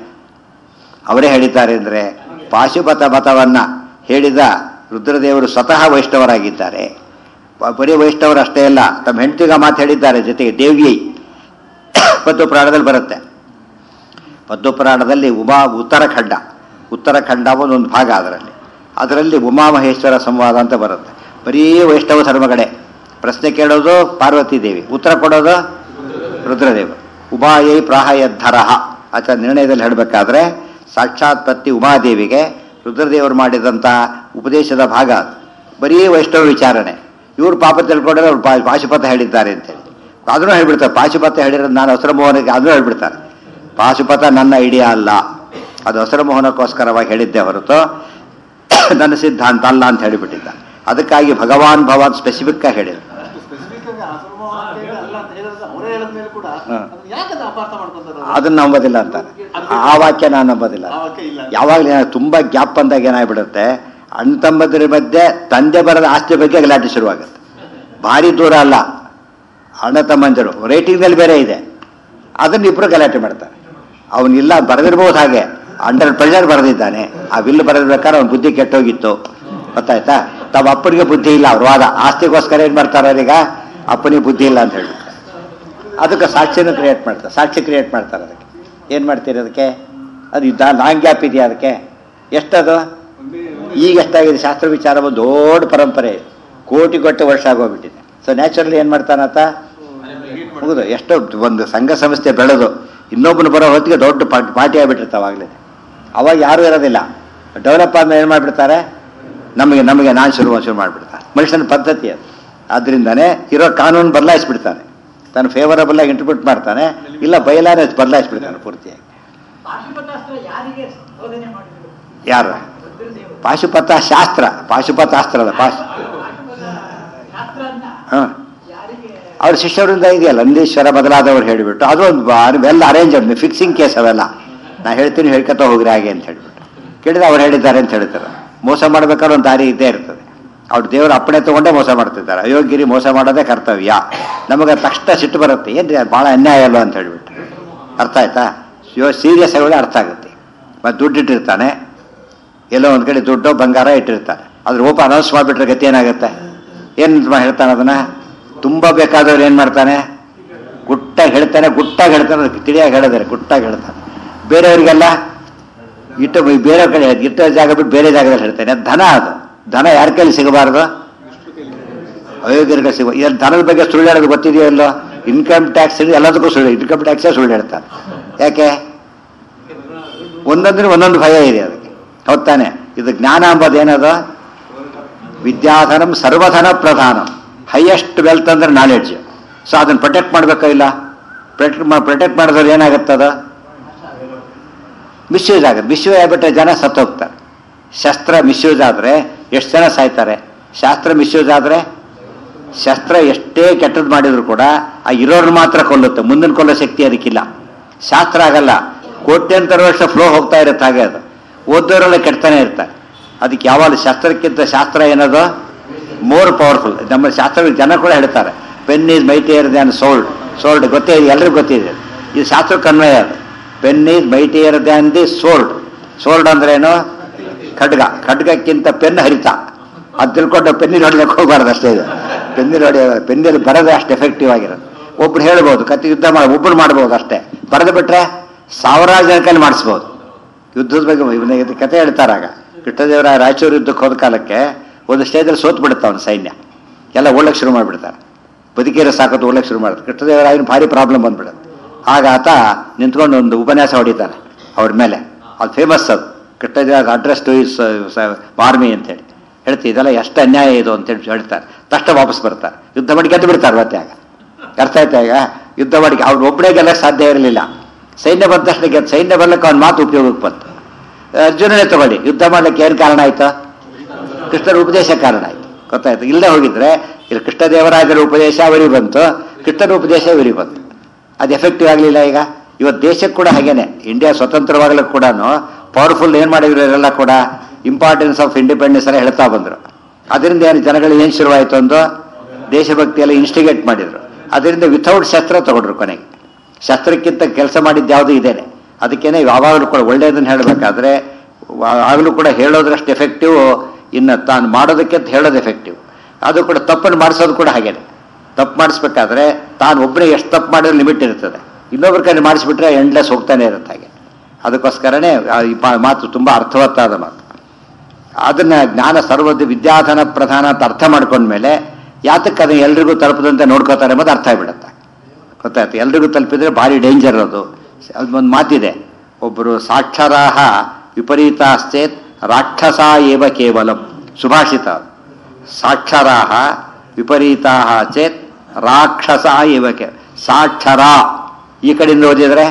Speaker 1: ಅಂದರೆ ಪಾಶುಪತ ಮತವನ್ನು ಹೇಳಿದ ರುದ್ರದೇವರು ಸ್ವತಃ ವೈಷ್ಣವರಾಗಿದ್ದಾರೆ. ಬರೀ ವೈಷ್ಣವರು ಅಷ್ಟೇ ಅಲ್ಲ, ತಮ್ಮ ಹೆಂಡತಿಗ ಮಾತು ಹೇಳಿದ್ದಾರೆ. ಜೊತೆಗೆ ದೇವ್ಯೈ ಪದ್ಮಪುರಾಣದಲ್ಲಿ ಬರುತ್ತೆ. ಪದ್ಮಪುರಾಣದಲ್ಲಿ ಉತ್ತರಖಂಡ ಒಂದು ಭಾಗ. ಅದರಲ್ಲಿ ಉಮಾಮಹೇಶ್ವರ ಸಂವಾದ ಅಂತ ಬರುತ್ತೆ. ಬರೀ ವೈಷ್ಣವ ಧರ್ಮಗಳೇ. ಪ್ರಶ್ನೆ ಕೇಳೋದು ಪಾರ್ವತಿ ದೇವಿ, ಉತ್ತರ ಕೊಡೋದು ರುದ್ರದೇವರು. ಉಮಾಯೈ ಪ್ರಾಹಯದ್ಧರಃ ಆತ ನಿರ್ಣಯದಲ್ಲಿ ಹೇಳಬೇಕಾದ್ರೆ ಸಾಕ್ಷಾತ್ ಪತ್ನಿ ಉಮಾದೇವಿಗೆ ರುದ್ರದೇವರು ಮಾಡಿದಂಥ ಉಪದೇಶದ ಭಾಗ. ಬರೀ ವೈಷ್ಣವ ವಿಚಾರಣೆ. ಇವರು ಪಾಪ ತಿಳ್ಕೊಂಡ್ರೆ ಅವ್ರು ಪಾಶುಪತ ಹೇಳಿದ್ದಾರೆ ಅಂತೇಳಿ ಅದನ್ನು ಹೇಳ್ಬಿಡ್ತಾರೆ. ಪಾಶುಪತ ಹೇಳಿರೋದು ನಾನು ಅಸುರಮೋಹನಕ್ಕೆ ಅದನ್ನು ಹೇಳ್ಬಿಡ್ತಾರೆ. ಪಾಶುಪತ ನನ್ನ ಐಡಿಯಾ ಅಲ್ಲ, ಅದು ಅಸುರಮೋಹನಕ್ಕೋಸ್ಕರವಾಗಿ ಹೇಳಿದ್ದೆ ಹೊರತು ನನ್ನ ಸಿದ್ಧಾಂತ ಅಲ್ಲ ಅಂತ ಹೇಳಿಬಿಟ್ಟಿದ್ದ. ಅದಕ್ಕಾಗಿ ಭಗವಾನ್ ಸ್ಪೆಸಿಫಿಕ್ ಆಗಿ ಹೇಳಿದ್ರು. ಅದನ್ನ ನಂಬೋದಿಲ್ಲ ಅಂತ ಆ ವಾಕ್ಯ ನಾನು ನಂಬೋದಿಲ್ಲ. ಯಾವಾಗಲೂ ತುಂಬಾ ಗ್ಯಾಪ್ ಬಂದಾಗ ಏನಾಗ್ಬಿಡುತ್ತೆ, ಅಣ್ಣ ತಮ್ಮದ್ರ ಮಧ್ಯೆ ತಂದೆ ಬರದ ಆಸ್ತಿ ಬಗ್ಗೆ ಗಲಾಟೆ ಶುರುವಾಗುತ್ತೆ. ಭಾರಿ ದೂರ ಅಲ್ಲ, ಅಣ್ಣ ತಮ್ಮಂದಿರು ರೇಟಿಂಗ್ನಲ್ಲಿ ಬೇರೆ ಇದೆ, ಅದನ್ನ ಇಬ್ಬರು ಗಲಾಟೆ ಮಾಡ್ತಾರೆ. ಅವನಿಲ್ಲ ಬರೆದಿರ್ಬೋದು, ಹಾಗೆ 100% ಬರೆದಿದ್ದಾನೆ. ಆ ವಿಲ್ ಬರೆದಿರ್ಬೇಕಾದ್ರೆ ಅವನ ಬುದ್ಧಿ ಕೆಟ್ಟೋಗಿತ್ತು, ಗೊತ್ತಾಯ್ತಾ? ತಾವು ಅಪ್ಪನಿಗೆ ಬುದ್ಧಿ ಇಲ್ಲ, ಅವ್ರ ವಾದ ಆಸ್ತಿಗೋಸ್ಕರ ಏನ್ ಮಾಡ್ತಾರೆ, ಅವರೀಗ ಅಪ್ಪನಿಗೆ ಬುದ್ಧಿ ಇಲ್ಲ ಅಂತ ಹೇಳ್ಬಿಟ್ಟು ಅದಕ್ಕೆ ಸಾಕ್ಷಿನೂ ಕ್ರಿಯೇಟ್ ಮಾಡ್ತಾರೆ. ಸಾಕ್ಷಿ ಕ್ರಿಯೇಟ್ ಮಾಡ್ತಾರೆ. ಅದಕ್ಕೆ ಏನು ಮಾಡ್ತೀರಿ? ಅದಕ್ಕೆ ಅದು ಲಾಂಗ್ ಗ್ಯಾಪ್ ಇದೆಯಾ? ಅದಕ್ಕೆ ಎಷ್ಟದು ಈಗ ಎಷ್ಟಾಗಿದೆ? ಶಾಸ್ತ್ರ ವಿಚಾರ ಒಂದು ದೊಡ್ಡ ಪರಂಪರೆ, ಕೋಟಿ ವರ್ಷ ಆಗೋಗ್ಬಿಟ್ಟಿದೆ. ಸೊ ನ್ಯಾಚುರಲಿ ಏನು ಮಾಡ್ತಾನಂತ ಮುಗಿದು ಎಷ್ಟೋ ಒಂದು ಸಂಘ ಸಂಸ್ಥೆ ಬೆಳೆದು ಇನ್ನೊಬ್ಬನು ಬರೋ ಹೊತ್ತಿಗೆ ದೊಡ್ಡ ಪಾರ್ಟಿ ಆಗಿಬಿಟ್ಟಿರ್ತಾವಾಗಲೇ. ಅವಾಗ ಯಾರೂ ಇರೋದಿಲ್ಲ. ಡೆವಲಪ್ ಆದ್ಮೇಲೆ ಏನು ಮಾಡಿಬಿಡ್ತಾರೆ, ನಮಗೆ ನಾನು ಶುರು ಮಾಡಿಬಿಡ್ತಾರೆ. ಮನುಷ್ಯನ ಪದ್ಧತಿ ಅದು. ಆದ್ದರಿಂದನೇ ಇರೋ ಕಾನೂನು ಬದಲಾಯಿಸ್ಬಿಡ್ತಾನೆ, ತಾನು ಫೇವರಬಲ್ ಆಗಿ ಇಂಟರ್ಪ್ರಿಟ್ ಮಾಡ್ತಾನೆ, ಇಲ್ಲ ಬಯಲಾರೆ ಬದಲಾಯಿಸ್ಬಿಡ್ತಾನೆ ಪೂರ್ತಿಯಾಗಿ. ಯಾರು? ಪಾಶುಪತ ಶಾಸ್ತ್ರ, ಪಾಶುಪತಾಸ್ತ್ರ ಅಲ್ಲ ಹಾಂ, ಅವ್ರ ಶಿಷ್ಯರಿಂದ ಇದೆಯಲ್ಲ, ನಂದೀಶ್ವರ ಬದಲಾದವ್ರು ಹೇಳಿಬಿಟ್ಟು ಅದು ಒಂದು ವೆಲ್ ಅರೇಂಜ್ ಫಿಕ್ಸಿಂಗ್ ಕೇಸ್ ಅವೆಲ್ಲ. ನಾ ಹೇಳ್ತೀನಿ, ಹೇಳ್ಕೊತ ಹೋಗ್ರಿ ಹಾಗೆ ಅಂತ ಹೇಳಿಬಿಟ್ಟು ಕೇಳಿದ್ರೆ ಅವ್ರು ಹೇಳಿದ್ದಾರೆ ಅಂತ ಹೇಳ್ತಾರೆ. ಮೋಸ ಮಾಡ್ಬೇಕಾದ್ರೆ ಒಂದು ದಾರಿ ಇದ್ದೇ ಇರ್ತದೆ. ಅವ್ರು ದೇವರು ಅಪ್ಪಣೆ ತಗೊಂಡೇ ಮೋಸ ಮಾಡ್ತಿದ್ದಾರೆ. ಅಯೋಗ್ಯರಿ ಮೋಸ ಮಾಡೋದೇ ಕರ್ತವ್ಯ. ನಮಗೆ ತಕ್ಷಣ ಸಿಟ್ಟು ಬರುತ್ತೆ, ಏನ್ರಿ ಅದು ಭಾಳ ಅನ್ಯಾಯ ಅಲ್ವ ಅಂತ ಹೇಳಿಬಿಟ್ಟು. ಅರ್ಥ ಆಯ್ತಾ? ಸೀರಿಯಸ್ ಆಗಿ ಅರ್ಥ ಆಗುತ್ತೆ. ಮತ್ತು ದುಡ್ಡು ಇಟ್ಟಿರ್ತಾನೆ, ಎಲ್ಲೋ ಒಂದು ಕಡೆ ದುಡ್ಡು ಬಂಗಾರ ಇಟ್ಟಿರ್ತಾನೆ, ಅದ್ರ ಓಪ ಅನೌನ್ಸ್ ಮಾಡಿಬಿಟ್ರೆ ಗತಿ ಏನಾಗುತ್ತೆ? ಏನು ಹೇಳ್ತಾನೆ ಅದನ್ನು? ತುಂಬ ಬೇಕಾದವ್ರು ಏನು ಮಾಡ್ತಾನೆ, ಗುಟ್ಟಾಗಿ ಹೇಳ್ತಾನೆ. ಅದಕ್ಕೆ ತಿಳಿಯಾಗಿ ಹೇಳಿದಾರೆ, ಗುಟ್ಟಾಗಿ ಹೇಳ್ತಾನೆ. ಬೇರೆಯವರಿಗೆಲ್ಲ ಬೇರೆ ಕಡೆ ಇಟ್ಟ ಜಾಗ ಬಿಟ್ಟು ಬೇರೆ ಜಾಗದಲ್ಲಿ ಹೇಳ್ತಾನೆ. ಅದು ಧನ ಯಾರ ಕೈಲಿ ಸಿಗಬಾರ್ದು? ಅಯೋಗ್ಯರಿಗೆ ಸಿಗ. ಏನು ಧನದ ಬಗ್ಗೆ ಸುಳ್ಳು ಹೇಳೋದು ಗೊತ್ತಿದೆಯೋ ಇಲ್ಲೋ? ಇನ್ಕಮ್ ಟ್ಯಾಕ್ಸ್ ಎಲ್ಲದಕ್ಕೂ ಸುಳ್ಳು, ಇನ್ಕಮ್ ಟ್ಯಾಕ್ಸೇ ಸುಳ್ಳು ಹೇಳ್ತಾನೆ. ಯಾಕೆ? ಒಂದೊಂದು ಭಯ ಇದೆ ಅದಕ್ಕೆ, ಹೌದಾನೆ? ಇದು ಜ್ಞಾನ ಅಂಬೋದು ಏನದು? ವಿದ್ಯಾಧನಂ ಸರ್ವಧನ ಪ್ರಧಾನಂ. ಹೈಯೆಸ್ಟ್ ವೆಲ್ತ್ ಅಂದ್ರೆ ನಾಲೆಡ್ಜ್. ಸೊ ಅದನ್ನು ಪ್ರೊಟೆಕ್ಟ್ ಮಾಡಬೇಕೋ ಇಲ್ಲ? ಪ್ರೊಟೆಕ್ಟ್ ಮಾಡಿದ್ರೆ ಏನಾಗುತ್ತದ? ಮಿಸ್ಯೂಸ್ ಆಗುತ್ತೆ. ಮಿಸ್ಯೂಸ್ ಆಗಿಬಿಟ್ರೆ ಜನ ಸತ್ತೋಗ್ತಾರೆ. ಶಸ್ತ್ರ ಮಿಸ್ಯೂಸ್ ಆದರೆ ಎಷ್ಟು ಜನ ಸಾಯ್ತಾರೆ? ಶಾಸ್ತ್ರ ಮಿಸ್ಯೂಸ್ ಆದರೆ ಶಸ್ತ್ರ ಎಷ್ಟೇ ಕೆಟ್ಟದ್ದು ಮಾಡಿದ್ರು ಕೂಡ ಆ ಇರೋರು ಮಾತ್ರ ಕೊಲ್ಲುತ್ತೆ, ಮುಂದಿನ ಕೊಲ್ಲೋ ಶಕ್ತಿ ಅದಕ್ಕಿಲ್ಲ. ಶಾಸ್ತ್ರ ಆಗಲ್ಲ, ಕೋಟ್ಯಂತರ ವರ್ಷ ಫ್ಲೋ ಹೋಗ್ತಾ ಇರುತ್ತೆ. ಹಾಗೆ ಅದು ಓದೋರೆಲ್ಲ ಕೆಡ್ತಾನೆ ಇರ್ತಾರೆ. ಅದಕ್ಕೆ ಯಾವಾಗ ಶಾಸ್ತ್ರಕ್ಕಿಂತ ಶಾಸ್ತ್ರ ಏನದು ಮೋರ್ ಪವರ್ಫುಲ್. ನಮ್ಮ ಶಾಸ್ತ್ರ ಜನ ಕೂಡ ಹೇಳ್ತಾರೆ, pen is mightier than sword ಗೊತ್ತೇ ಇದೆ, ಎಲ್ರಿಗೂ ಗೊತ್ತಿದೆ. ಇದು ಶಾಸ್ತ್ರಕ್ಕೆ ಅನ್ವಯ. ಅದು pen is mightier than the sword ಅಂದ್ರೇನು? ಖಡ್ಗಕ್ಕಿಂತ ಪೆನ್ ಹರಿತ. ಅದು ತಿಳ್ಕೊಂಡು ಪೆನ್ನಿಲ್ ಹೊಡೆಯಕ್ಕೆ ಹೋಗಬಾರ್ದು ಅಷ್ಟೇ. ಇದು ಪೆನ್ನಿಲ್ ಬರೋದೇ ಅಷ್ಟು ಎಫೆಕ್ಟಿವ್ ಆಗಿರೋದು. ಒಬ್ರು ಹೇಳ್ಬೋದು ಕತ್ತಿ ಯುದ್ಧ ಒಬ್ಬರು ಮಾಡ್ಬೋದು ಅಷ್ಟೇ. ಬರೆದು ಬಿಟ್ರೆ ಸಾವಿರಾರು ಜನ ಕೈಲಿ ಮಾಡಿಸ್ಬೋದು. ಯುದ್ಧದ ಬಗ್ಗೆ ಕತೆ ಹೇಳ್ತಾರಾಗ ಕೃಷ್ಣದೇವರ ರಾಯಚೂರು ಯುದ್ಧಕ್ಕೆ ಹೋದ ಕಾಲಕ್ಕೆ ಒಂದು ಸ್ಟೇಜಲ್ಲಿ ಸೋತ್ ಬಿಡುತ್ತೆ ಅವನ ಸೈನ್ಯ, ಎಲ್ಲ ಓಡ್ಲಕ್ಕೆ ಶುರು ಮಾಡಿಬಿಡ್ತಾರೆ. ಬದುಕೇರೆ ಸಾಕೋದು ಓಡ್ಲಕ್ಕೆ ಶುರು ಮಾಡ್ತಾರೆ. ಕೃಷ್ಣದೇವರಾಯನ ಭಾರಿ ಪ್ರಾಬ್ಲಮ್ ಬಂದ್ಬಿಡುತ್ತೆ. ಆಗ ಆತ ನಿಂತ್ಕೊಂಡು ಒಂದು ಉಪನ್ಯಾಸ ಹೊಡಿತಾನೆ ಅವ್ರ ಮೇಲೆ. ಅದು ಫೇಮಸ್. ಅದು ಕೃಷ್ಣದೇವರ ಅಡ್ರೆಸ್ ಟು ಇಸ್ ಆರ್ಮಿ ಅಂತೇಳಿ ಹೇಳ್ತೀವಿ. ಇದೆಲ್ಲ ಎಷ್ಟು ಅನ್ಯಾಯ ಇದು ಅಂತೇಳಿ ಹೇಳ್ತಾರೆ. ತಕ್ಷಣ ವಾಪಸ್ ಬರ್ತಾರೆ, ಯುದ್ಧ ಮಾಡಿ ಗೆದ್ದು ಬಿಡ್ತಾರೆ. ಮತ್ತೆ ಆಗ ಅರ್ಥ ಆಯ್ತಾ? ಈಗ ಯುದ್ಧ ಮಾಡಿ ಅವ್ರು ಒಬ್ಬನೇ ಗೆಲ್ಲಕ್ಕೆ ಸಾಧ್ಯ ಇರಲಿಲ್ಲ. ಸೈನ್ಯ ಬಂದ ತಕ್ಷಣ ಸೈನ್ಯ ಬರ್ಲಿಕ್ಕೆ ಅವ್ನ ಮಾತು ಉಪಯೋಗಕ್ಕೆ ಬಂತು. ಅರ್ಜುನನೇ ತಗೊಳ್ಳಿ, ಯುದ್ಧ ಮಾಡ್ಲಿಕ್ಕೆ ಏನು ಕಾರಣ ಆಯ್ತು? ಕೃಷ್ಣರ ಉಪದೇಶ ಕಾರಣ ಆಯ್ತು. ಗೊತ್ತಾಯ್ತು? ಇಲ್ಲೇ ಹೋಗಿದ್ರೆ ಇಲ್ಲಿ ಕೃಷ್ಣದೇವರಾಜರ ಉಪದೇಶ ಅವರಿಗೆ ಬಂತು, ಕೃಷ್ಣರ ಉಪದೇಶ ಇವರಿಗೆ ಬಂತು. ಅದು ಎಫೆಕ್ಟಿವ್ ಆಗಲಿಲ್ಲ. ಈಗ ಇವತ್ತು ದೇಶಕ್ಕೆ ಕೂಡ ಹಾಗೇನೆ. ಇಂಡಿಯಾ ಸ್ವತಂತ್ರವಾಗಲಿಕ್ಕೆ ಕೂಡ ಪವರ್ಫುಲ್ ಏನು ಮಾಡಿದ್ರು ಇವರೆಲ್ಲ ಕೂಡ ಇಂಪಾರ್ಟೆನ್ಸ್ ಆಫ್ ಇಂಡಿಪೆಂಡೆನ್ಸ್ ಎಲ್ಲ ಹೇಳ್ತಾ ಬಂದರು. ಅದರಿಂದ ಏನು ಜನಗಳಿಗೆ ಏನು ಶುರುವಾಯಿತು ಒಂದು ದೇಶಭಕ್ತಿಯೆಲ್ಲ ಇನ್ಸ್ಟಿಗೇಟ್ ಮಾಡಿದರು. ಅದರಿಂದ ವಿಥೌಟ್ ಶಸ್ತ್ರ ತಗೊಂಡ್ರು. ಕೊನೆಗೆ ಶಸ್ತ್ರಕ್ಕಿಂತ ಕೆಲಸ ಮಾಡಿದ್ದು ಯಾವುದೂ ಇದೇನೆ. ಅದಕ್ಕೇನೆ ಯಾವಾಗಲೂ ಕೂಡ ಒಳ್ಳೆಯದನ್ನು ಹೇಳಬೇಕಾದ್ರೆ ಆಗಲೂ ಕೂಡ ಹೇಳೋದ್ರಷ್ಟು ಎಫೆಕ್ಟಿವ್ ಇನ್ನು ತಾನು ಮಾಡೋದಕ್ಕಿಂತ ಹೇಳೋದು ಎಫೆಕ್ಟಿವ್. ಅದು ಕೂಡ ತಪ್ಪನ್ನು ಮಾಡಿಸೋದು ಕೂಡ ಹಾಗೇನೆ. ತಪ್ಪು ಮಾಡಿಸ್ಬೇಕಾದ್ರೆ ತಾನು ಒಬ್ಬನೇ ಎಷ್ಟು ತಪ್ಪು ಮಾಡಿದ್ರೆ ಲಿಮಿಟ್ ಇರ್ತದೆ, ಇನ್ನೊಬ್ರ ಕೈ ಮಾಡಿಸ್ಬಿಟ್ರೆ ಎಂಡ್ಲೆಸ್ ಹೋಗ್ತಾನೆ ಇರುತ್ತೆ. ಹಾಗೆ ಅದಕ್ಕೋಸ್ಕರನೇ ಈ ಮಾತು ತುಂಬ ಅರ್ಥವತ್ತಾದ ಮಾತು. ಅದನ್ನು ಜ್ಞಾನ ಸರ್ವದ ವಿದ್ಯಾಧನ ಪ್ರಧಾನ ಅಂತ ಅರ್ಥ ಮಾಡ್ಕೊಂಡ್ಮೇಲೆ ಯಾತಕ್ಕೆ ಅದನ್ನು ಎಲ್ರಿಗೂ ತಲುಪದಂತೆ ನೋಡ್ಕೋತಾರೆ ಎಂಬುದು ಅರ್ಥ ಆಗಿಬಿಡುತ್ತೆ. ಗೊತ್ತಾಯ್ತು? ಎಲ್ರಿಗೂ ತಲುಪಿದ್ರೆ ಭಾರಿ ಡೇಂಜರ್ ಅದು. ಅದೊಂದು ಮಾತಿದೆ, ಒಬ್ಬರು ಸಾಕ್ಷರಾಹ ವಿಪರೀತಾಶ್ಚೇತ್ ರಾಕ್ಷಸ ಏವ ಕೇವಲಂ. ಸುಭಾಷಿತ. ಸಾಕ್ಷರಾಹ ವಿಪರೀತಾಹ ಚೇತ್ ರಾಕ್ಷಸ ಏವ ಕೇವಲ. ಸಾಕ್ಷರ ಈ ಕಡೆಯಿಂದ ಓದಿದ್ರೆ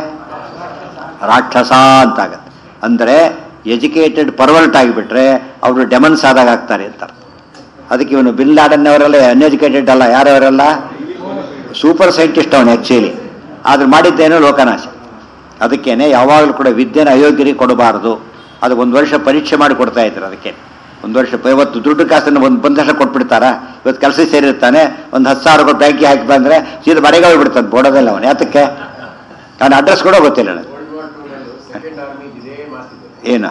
Speaker 1: ರಾಕ್ಷಸ ಅಂತಾಗತ್ತೆ. ಅಂದರೆ ಎಜುಕೇಟೆಡ್ ಪರ್ವರ್ಟ್ ಆಗಿಬಿಟ್ರೆ ಅವರು ಡೆಮನ್ಸ್ ಆದಾಗ ಆಗ್ತಾರೆ ಅಂತ. ಅದಕ್ಕೆ ಇವನು ಬಿನ್ ಲಾಡನ್ ಅವರೆಲ್ಲ ಅನ್ಎಜುಕೇಟೆಡ್ ಅಲ್ಲ. ಯಾರವರೆಲ್ಲ ಸೂಪರ್ ಸೈಂಟಿಸ್ಟ್ ಅವನು ಆ್ಯಕ್ಚುಲಿ. ಆದ್ರೆ ಮಾಡಿದ್ದೇನೋ ಲೋಕನಾಶ. ಅದಕ್ಕೇನೆ ಯಾವಾಗಲೂ ಕೂಡ ವಿದ್ಯೆನ ಅಯೋಗ್ಯರಿಗೆ ಕೊಡಬಾರದು. ಅದು ಒಂದು ವರ್ಷ ಪರೀಕ್ಷೆ ಮಾಡಿ ಕೊಡ್ತಾ ಇದ್ರು. ಅದಕ್ಕೆ ಒಂದು ವರ್ಷ ಇವತ್ತು ದುಡ್ಡು ಕಾಸನ್ನು ಒಂದು ವರ್ಷ ಕೊಟ್ಬಿಡ್ತಾರ. ಇವತ್ತು ಕೆಲಸ ಸೇರಿರ್ತಾನೆ, ಒಂದು 10,000 ರೂಪಾಯಿ ಬ್ಯಾಂಕಿಗೆ ಹಾಕಿ ಬಂದರೆ ಸೀದಾ ಮನೆಗೆ ಹೋಗ್ಬಿಡ್ತಾನೆ, ಬೋಡೋದಲ್ಲ ಅವನು. ಯಾತಕ್ಕೆ? ನಾನು ಅಡ್ರೆಸ್ ಕೂಡ ಗೊತ್ತಿಲ್ಲ ನನಗೆ. ಏನು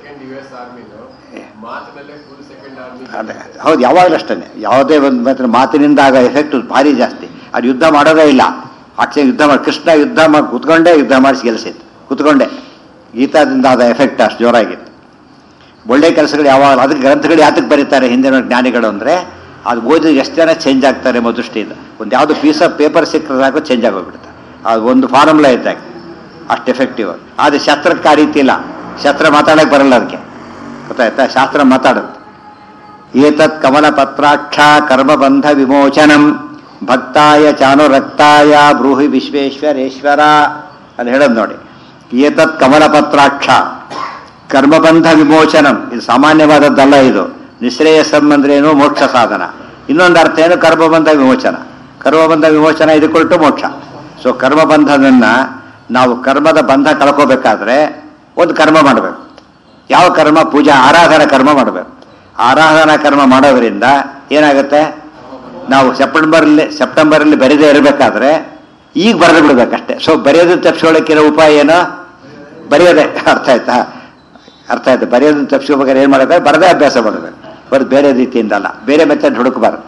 Speaker 1: ಅದೇ ಹೌದು, ಯಾವಾಗಲೂ ಅಷ್ಟೇ. ಯಾವುದೇ ಒಂದು ಮಾತ್ರ ಮಾತಿನಿಂದ ಆಗ ಎಫೆಕ್ಟ್ ಭಾರಿ ಜಾಸ್ತಿ. ಅದು ಯುದ್ಧ ಮಾಡೋದೇ ಇಲ್ಲ. ಆಚೆ ಯುದ್ಧ ಮಾಡಿ ಕೃಷ್ಣ ಯುದ್ಧ ಮಾಡಿ ಕುತ್ಕೊಂಡೇ ಯುದ್ಧ ಮಾಡಿಸಿ ಗೆಲ್ಸಿತ್ತು. ಕುತ್ಕೊಂಡೆ ಗೀತಾದಿಂದ ಆದ ಎಫೆಕ್ಟ್ ಅಷ್ಟು ಜೋರಾಗಿತ್ತು. ಒಳ್ಳೆ ಕೆಲಸಗಳು ಯಾವಾಗ ಅದಕ್ಕೆ ಗ್ರಂಥಗಳು ಯಾತಕ್ಕೆ ಬರೀತಾರೆ ಹಿಂದಿನ ಜ್ಞಾನಿಗಳು ಅಂದರೆ ಅದು ಓದಿ ಎಷ್ಟು ಜನ ಚೇಂಜ್ ಆಗ್ತಾರೆ ಎಂಬ ದೃಷ್ಟಿಯಿಂದ. ಒಂದು ಯಾವುದು ಪೀಸ್ ಆಫ್ ಪೇಪರ್ ಸಿಕ್ಕದಾಗ ಚೇಂಜ್ ಆಗೋಗ್ಬಿಡ್ತಾರೆ. ಅದು ಒಂದು ಫಾರ್ಮುಲಾ ಇದ್ದಾಗ ಅಷ್ಟು ಎಫೆಕ್ಟಿವ್. ಆದರೆ ಶಾಸ್ತ್ರಕ್ಕೆ ಆ ರೀತಿ ಇಲ್ಲ. ಶಾಸ್ತ್ರ ಮಾತಾಡೋಕ್ಕೆ ಬರಲ್ಲ ಅದಕ್ಕೆ. ಗೊತ್ತಾಯ್ತಾ? ಶಾಸ್ತ್ರ ಮಾತಾಡುತ್ತೆ. ಏತತ್ ಕಮಲಪತ್ರಾಕ್ಷ ಕರ್ಮಬಂಧ ವಿಮೋಚನಂ ಭಕ್ತಾಯ ಚಾನುರಕ್ತಾಯ ಬ್ರೂಹಿ ವಿಶ್ವೇಶ್ವರೇಶ್ವರ ಅಂತ ಹೇಳೋದು ನೋಡಿ. ಏತತ್ ಕಮಲಪತ್ರಾಕ್ಷ ಕರ್ಮಬಂಧ ವಿಮೋಚನಂ. ಇದು ಸಾಮಾನ್ಯವಾದದ್ದಲ್ಲ. ಇದು ನಿಶ್ರೇಯಸಂ ಅಂದ್ರೇನು? ಮೋಕ್ಷ ಸಾಧನ. ಇನ್ನೊಂದು ಅರ್ಥ ಏನು? ಕರ್ಮಬಂಧ ವಿಮೋಚನ. ಕರ್ಮಬಂಧ ವಿಮೋಚನ ಇದಕ್ಕೊಟ್ಟು ಮೋಕ್ಷ. ಸೊ ಕರ್ಮಬಂಧನನ್ನ ನಾವು ಕರ್ಮದ ಬಂಧ ಕಳ್ಕೋಬೇಕಾದ್ರೆ ಒಂದು ಕರ್ಮ ಮಾಡಬೇಕು. ಯಾವ ಕರ್ಮ? ಪೂಜಾ ಆರಾಧನಾ ಕರ್ಮ ಮಾಡಬೇಕು. ಆರಾಧನಾ ಕರ್ಮ ಮಾಡೋದ್ರಿಂದ ಏನಾಗುತ್ತೆ? ನಾವು ಸೆಪ್ಟೆಂಬರಲ್ಲಿ ಬರೆದೇ ಇರಬೇಕಾದ್ರೆ ಈಗ ಬರೆದು ಬಿಡ್ಬೇಕಷ್ಟೇ. ಸೊ ಬರೆಯೋದನ್ನು ತಪ್ಪಿಸ್ಕೊಳ್ಳೋಕ್ಕಿರೋ ಉಪಾಯ ಏನು? ಬರೆಯೋದೇ. ಅರ್ಥ ಆಯ್ತಾ? ಬರೆಯೋದನ್ನು ತಪ್ಪಿಸ್ಕೋಬೇಕಾದ್ರೆ ಏನು ಮಾಡಬೇಕು? ಬರದೇ ಅಭ್ಯಾಸ ಮಾಡಬೇಕು. ಬರೆದು ಬೇರೆ ರೀತಿಯಿಂದ ಅಲ್ಲ, ಬೇರೆ ಮೆಥಡ್ ಹುಡುಕಬಾರದು.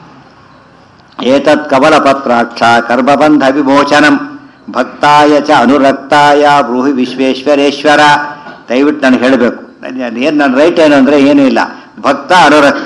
Speaker 1: ಏತತ್ ಕಮಲಪತ್ರಾಕ್ಷ ಕರ್ಮಬಂಧ ವಿಮೋಚನಂ ಭಕ್ತಾಯ ಚ ಅನುರಕ್ತಾಯ ಬ್ರೂಹಿ ವಿಶ್ವೇಶ್ವರೇಶ್ವರ. ದಯವಿಟ್ಟು ನಾನು ಹೇಳಬೇಕು, ಏನು ನನ್ನ ರೈಟ್ ಏನು ಅಂದರೆ ಏನೂ ಇಲ್ಲ. ಭಕ್ತ ಅನುರಕ್ತ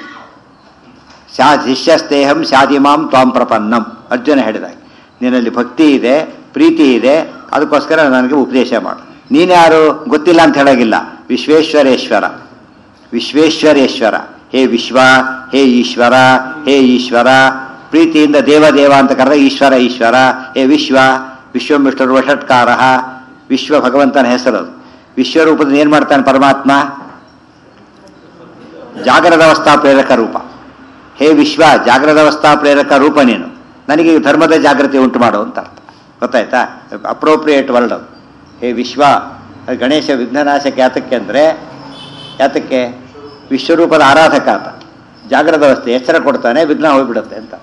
Speaker 1: ಶಿಷ್ಯಸ್ತೇಹಂ ಶಾದಿಮಾಂ ತ್ವಾಂ ಪ್ರಪನ್ನಂ. ಅರ್ಜುನ ಹೇಳಿದಾಗ ನಿನ್ನಲ್ಲಿ ಭಕ್ತಿ ಇದೆ, ಪ್ರೀತಿ ಇದೆ, ಅದಕ್ಕೋಸ್ಕರ ನನಗೆ ಉಪದೇಶ ಮಾಡು. ನೀನ್ಯಾರು ಗೊತ್ತಿಲ್ಲ ಅಂತ ಹೇಳೋಗಿಲ್ಲ. ವಿಶ್ವೇಶ್ವರೇಶ್ವರ, ವಿಶ್ವೇಶ್ವರೇಶ್ವರ. ಹೇ ವಿಶ್ವ, ಹೇ ಈಶ್ವರ, ಹೇ ಈಶ್ವರ. ಪ್ರೀತಿಯಿಂದ ದೇವ ಅಂತ ಕರೆದ ಈಶ್ವರ ಈಶ್ವರ. ಹೇ ವಿಶ್ವ, ವಿಶ್ವಮಿಷ್ಟರು ವಷಟ್ಕಾರ. ವಿಶ್ವ ಭಗವಂತನ ಹೆಸರು. ವಿಶ್ವರೂಪದಿಂದ ಏನು ಮಾಡ್ತಾನೆ ಪರಮಾತ್ಮ? ಜಾಗ್ರದವಸ್ಥಾ ಪ್ರೇರಕ ರೂಪ. ಹೇ ವಿಶ್ವ, ಜಾಗ್ರದವಸ್ಥಾ ಪ್ರೇರಕ ರೂಪ ನೀನು. ನನಗೆ ಧರ್ಮದ ಜಾಗೃತಿ ಉಂಟು ಮಾಡು ಅಂತ ಅರ್ಥ. ಗೊತ್ತಾಯ್ತಾ? ಅಪ್ರೋಪ್ರಿಯೇಟ್ ವರ್ಡ್ ಅದು. ಹೇ ವಿಶ್ವ. ಗಣೇಶ ವಿಘ್ನನಾಶಕ ಯಾತಕ್ಕೆ ಅಂದರೆ ಯಾತಕ್ಕೆ? ವಿಶ್ವರೂಪದ ಆರಾಧಕ ಆತ. ಜಾಗ್ರದವಸ್ಥೆ ಎಚ್ಚರ ಕೊಡ್ತಾನೆ, ವಿಘ್ನ ಹೋಗ್ಬಿಡುತ್ತೆ ಅಂತ.